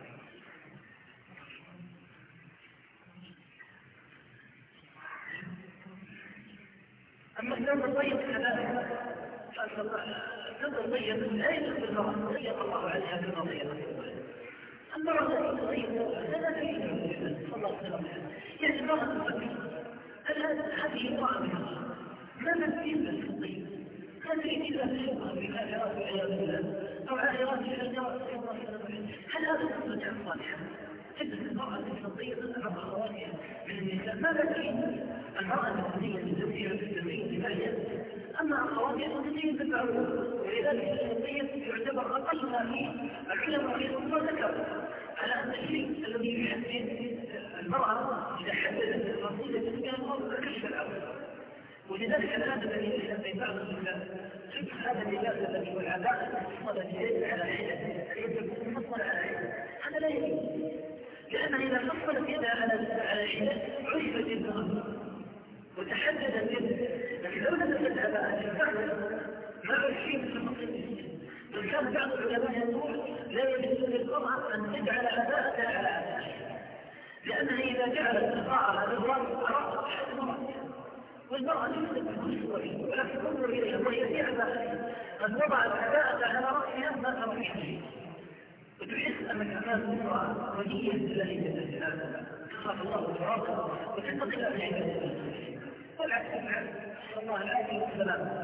أما الثوب الطيب كذلك فأسأل الله الثوب الطيب لا يدخل المرأة ضيق الله عليها كما ضيق المرأة التي تضيق لا تريد صلى الله عليه وسلم. يعني المرأة تفكر هذه امرأة ماذا تريد بالطيب؟ لا تريد إلا تشبه بكافرات والعياذ بالله. أو عائرات الشجرة. هل هذا مصلحة صالحة؟ تجد المرأة التي تضع أخواتها من النساء ما لكن المرأة التي تزوجها في التمرين بمعنى أما أخواتها التي تدعوها، ولذلك التي يعتبر أقل ما فيه العلماء يقولون ذكر على أن الشيء الذي يحدد المرأة إذا حددت الرصيدة تسكن المرأة كشف الأول. ولذلك هذا الذي بين بعض النساء هذا اللباس الذي هو العباءة المفصلة اليد على حدة، اليد المفصلة على حدة، هذا لا يجوز، لأنها إذا فصلت يدها على حدة عرفت يدها وتحددت يدها. لكن لو لم تذهب العباءة ما عرفين مثل مصر الجسد، بل كان بعض العلماء يقول لا يجوز للمرأة أن تجعل عباءتها على عباءتها، لأنها إذا جعلت القاعة بالرأس أراد أحد المرأة، والمرأة ليست بكل صورة ولكن انظر إليها وهي في عباءتها قد وضعت عباءتها على رأسها ما ترى شيء، وتحس أنك أمام امرأة ولية لله جل جلاله تخاف الله وتراقب وتتقي الله في عبادته، والعكس بالعكس نسأل الله العافية والسلام.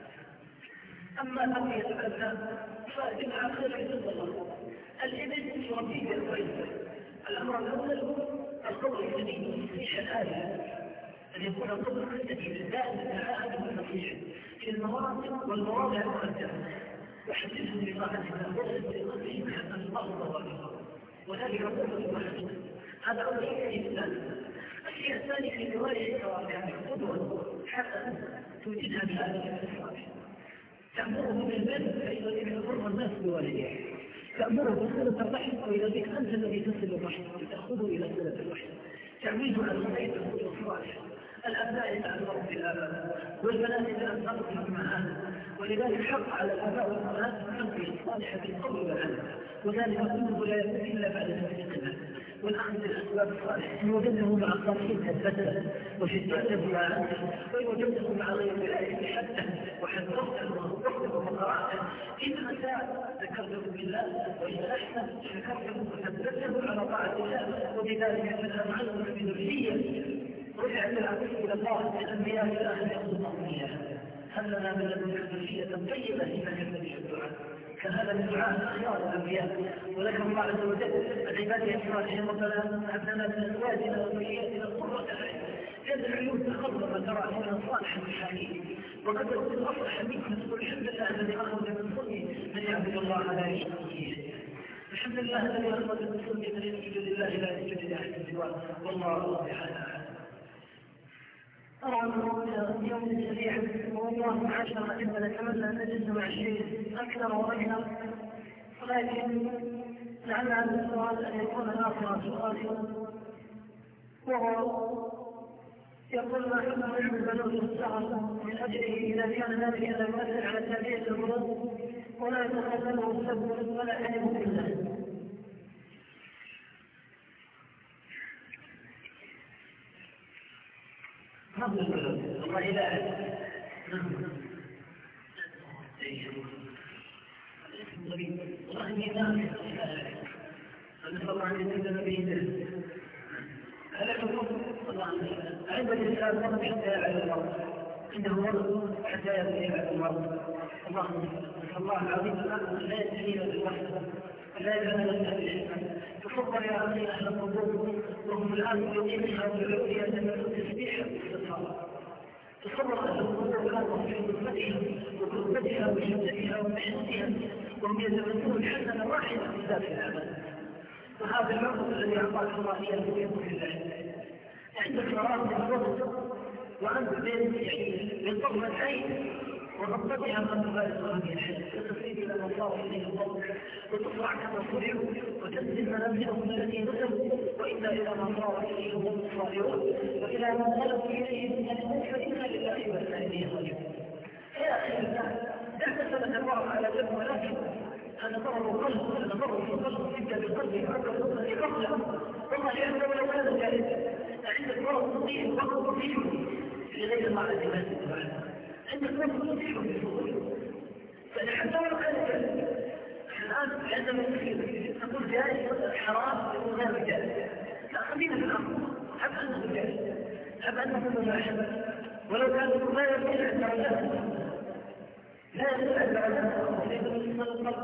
أما الأمر يتكلم فإنها خير عند الله. الإبن يربيه الكويس. الأمر الأول القول السليم والنصيحة الآية، أن يكون القول السليم دائما العهد والنصيحة في المواطن والمواضع المقدمة، وحدثهم بطاعة الله وصدقهم حتى الله وغيره، وذلك قوة المحدود. هذا أمر شيء الثاني. الشيء الثاني في رواية التوابع قدوة حتى توجدها بهذا الصالح، تأمره بالبر فإذا يحضر الناس بوالديه، تأمره بصلة الرحم وإذا بك أنت الذي تصل الرحم وتأخذه إلى صلة الرحم، تعويض على الخير والصالح. الأبناء يتعلمون بالآباء والبنات يتعلمون بالأمهات، ولذلك حق على الآباء والأمهات التربية الصالحة في القول والعمل، وذلك كله لا يكون إلا بعد توفيقنا والأخذ بالأسباب الصالحة. إن وجدته مع الصالحين ثبته وشجعته مع عنده، وإن وجدته مع غير الآية حتى وحذرته ووقفته وقرأته إذا أساء ذكرته بالله، وإذا أحسن شكرته وثبته على طاعة الله، وبذلك فنهم عنه بذرية رجعت العبد إلى الله الأنبياء إلى أن يأخذ الله. هل لنا من لدنك ذرية طيبة لمن يتبع الدعاء؟ كهذا من دعاء خيار الأنبياء. ولكن الله عز وجل العباد الصالحين ربنا هب لنا من أزواجنا وذرياتنا قرة أعين. هذه العيون تخضر ترى هنا صالح الحكيم، وقد يكون أصلح منك تقول الحمد لله الذي أخرج من ظلمه من يعبد الله لا يشرك به. الحمد لله الذي أخرج من ظلمه من يسجد لله لا يسجد لأحد سواه، والله سبحانه. طبعا يوم السريع والله عشر إذا نتمنى أن نجلس مع الشيء أكثر وأكثر، ولكن لعل هذا السؤال أن يكون آخر سؤال، وهو يقول ما حكم علم البلوغ والسهر من أجله إذا كان ذلك لا يؤثر على تربية البلوغ ولا يتخذله السبب ولا علم بالله. نظر البلوغ والله لا أعلم. الاسم غريب والله إني لا أعلم. فنسأل الله أن يزيدنا به ذلك. هل الحكم الله عند الإنسان مرض حتى يعلم المرض، عنده مرض حتى يعلم المرض. نسأل الله العظيم لا يتحيل بالوحدة ولا يجعل لنا بالحكمة. تفضل يا أخي أهل القبور وهم الآن يقيمها بالعليا تسبيحا باستطاعة. تصور أهل القبور كانوا في غربتها وغربتها وشدتها ومحنتها وهم يتمنون حسنة واحدة في ذات العمل، وهذا العمر الذي أعطاك الله إياه في الله. عندك فراغ من الوقت وأنت بين بالضغط العين وضبطها من تبارك هذه الحياة وتصيب إلى الله إليه الله وتطلع كما صرعوا وتنزل منازلهم التي نزلوا وإلا إلى ما صار إليه هم صائرون وإلى ما غلبوا إليه من الموت فإنا لله وإنا إليه راجعون. يا أخي لا تسأل الله على جنب، ولكن هذا ضرر القلب، هذا ضرر في القلب جدا بالقلب حتى القلب في قبله والله يعلم ولو كان ذلك. عندك مرض مطيع وقت مطيع لغير الله الذي لا تتبعه، عندك مرض مطيع في الفضول، فحتى ولو كان ذلك الآن عندما نقول جائز حرام يقول غير جائز. لا خلينا في الأمر حب أنه جائز، حب أنه مباحث ولو كان لا يرجع الدرجات لا يرجع الدرجات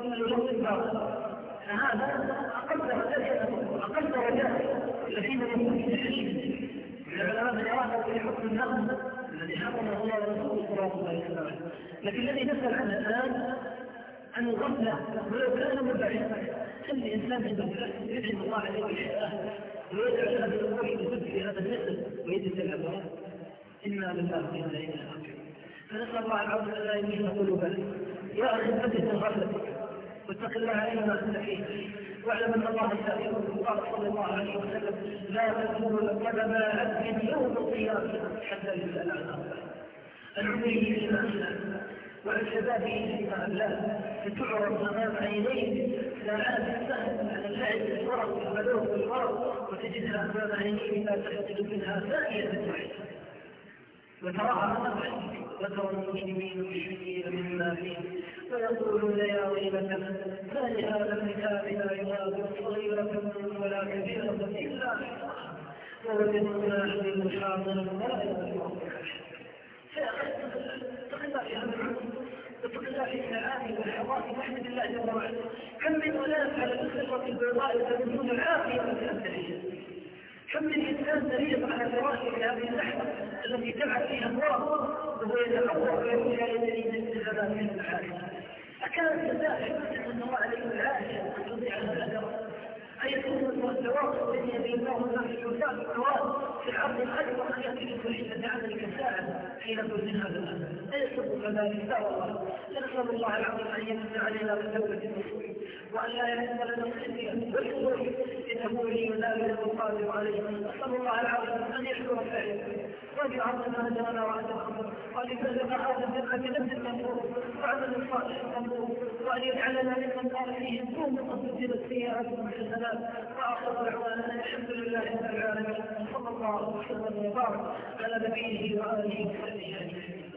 كل يوم باطل. فهذا أقل درجات الذين يكون في الحلم العلماء من يراه في حكم النقل الذي حكمه الله ورسوله صلى الله عليه وسلم. لكن الذي نسأل عنه الآن عن الغفلة ولو كان مبعثا، هل الإنسان عنده يدعي الله عليه بالحياة ويدعي هذا الروح يدب في هذا الجسد ويدب الأبواب؟ إنا لله وإنا إليه راجعون. فنسأل الله العظيم أن لا يميز قلوبنا. يا أخي انتبه من غفلتك واتق الله عليما أنت فيه، واعلم أن الله سائله. قال صلى الله عليه وسلم لا تزول قدم عبد يوم القيامة حتى يسأل عن أربع: عن عمره فيما أملاه، وعن شبابه فيما أملاه، فتعرض أمام عينيه ساعات السهل على اللعب والفرق والبلوغ والفرق، وتجدها أمام عينيه لا تحصل منها ثانية واحدة، وتراها أمامك، وترى المسلمين مشركين مما فيه ويقولون يا ويلتنا ما لهذا الكتاب لا يغادر صغيرة ولا كبيرة إلا أحصاها ووجدوا ما يحمل حاضرا ولا يظلم اتق الله في هذا العمر، اتق الله في الساعات والحظات، واحمد الله جل وعلا. كم من أناس على الأسرة البيضاء يتمنون العافية والتأثير، كم من إنسان مريض على فراشه في هذه اللحظة التي تبعث فيها الله وهو يتحول ويقول يا ليتني مثل هذا من الحاجة. أكان الجزاء حكمة أن الله عليه العافية أن تضيع هذا الأجر، أن يكون التواصل بين يدي الله والناس الوفاء بالتواصل في الأرض الأكبر أن يأتي بكل عملك ساعة حين كل من هذا الأمر لا يسبق ذلك. لا والله نسأل الله العظيم أن يمن علينا بالتوبة النصوح وأن لا يحب لنا الخزي والخروج إنه ولي ذلك القادر عليه. نسأل الله العظيم أن يشكر فعله وأن يعظم أجرنا وأجركم وأن يبلغ هذا الجنة بنفس المنظور وعمل الصالح المنظور وأن يجعلنا ممن قال فيه دون قصد السيئات والحسنات. وآخر دعوانا الحمد لله رب العالمين، صلى الله وسلم وبارك على نبيه وآله وصحبه أجمعين.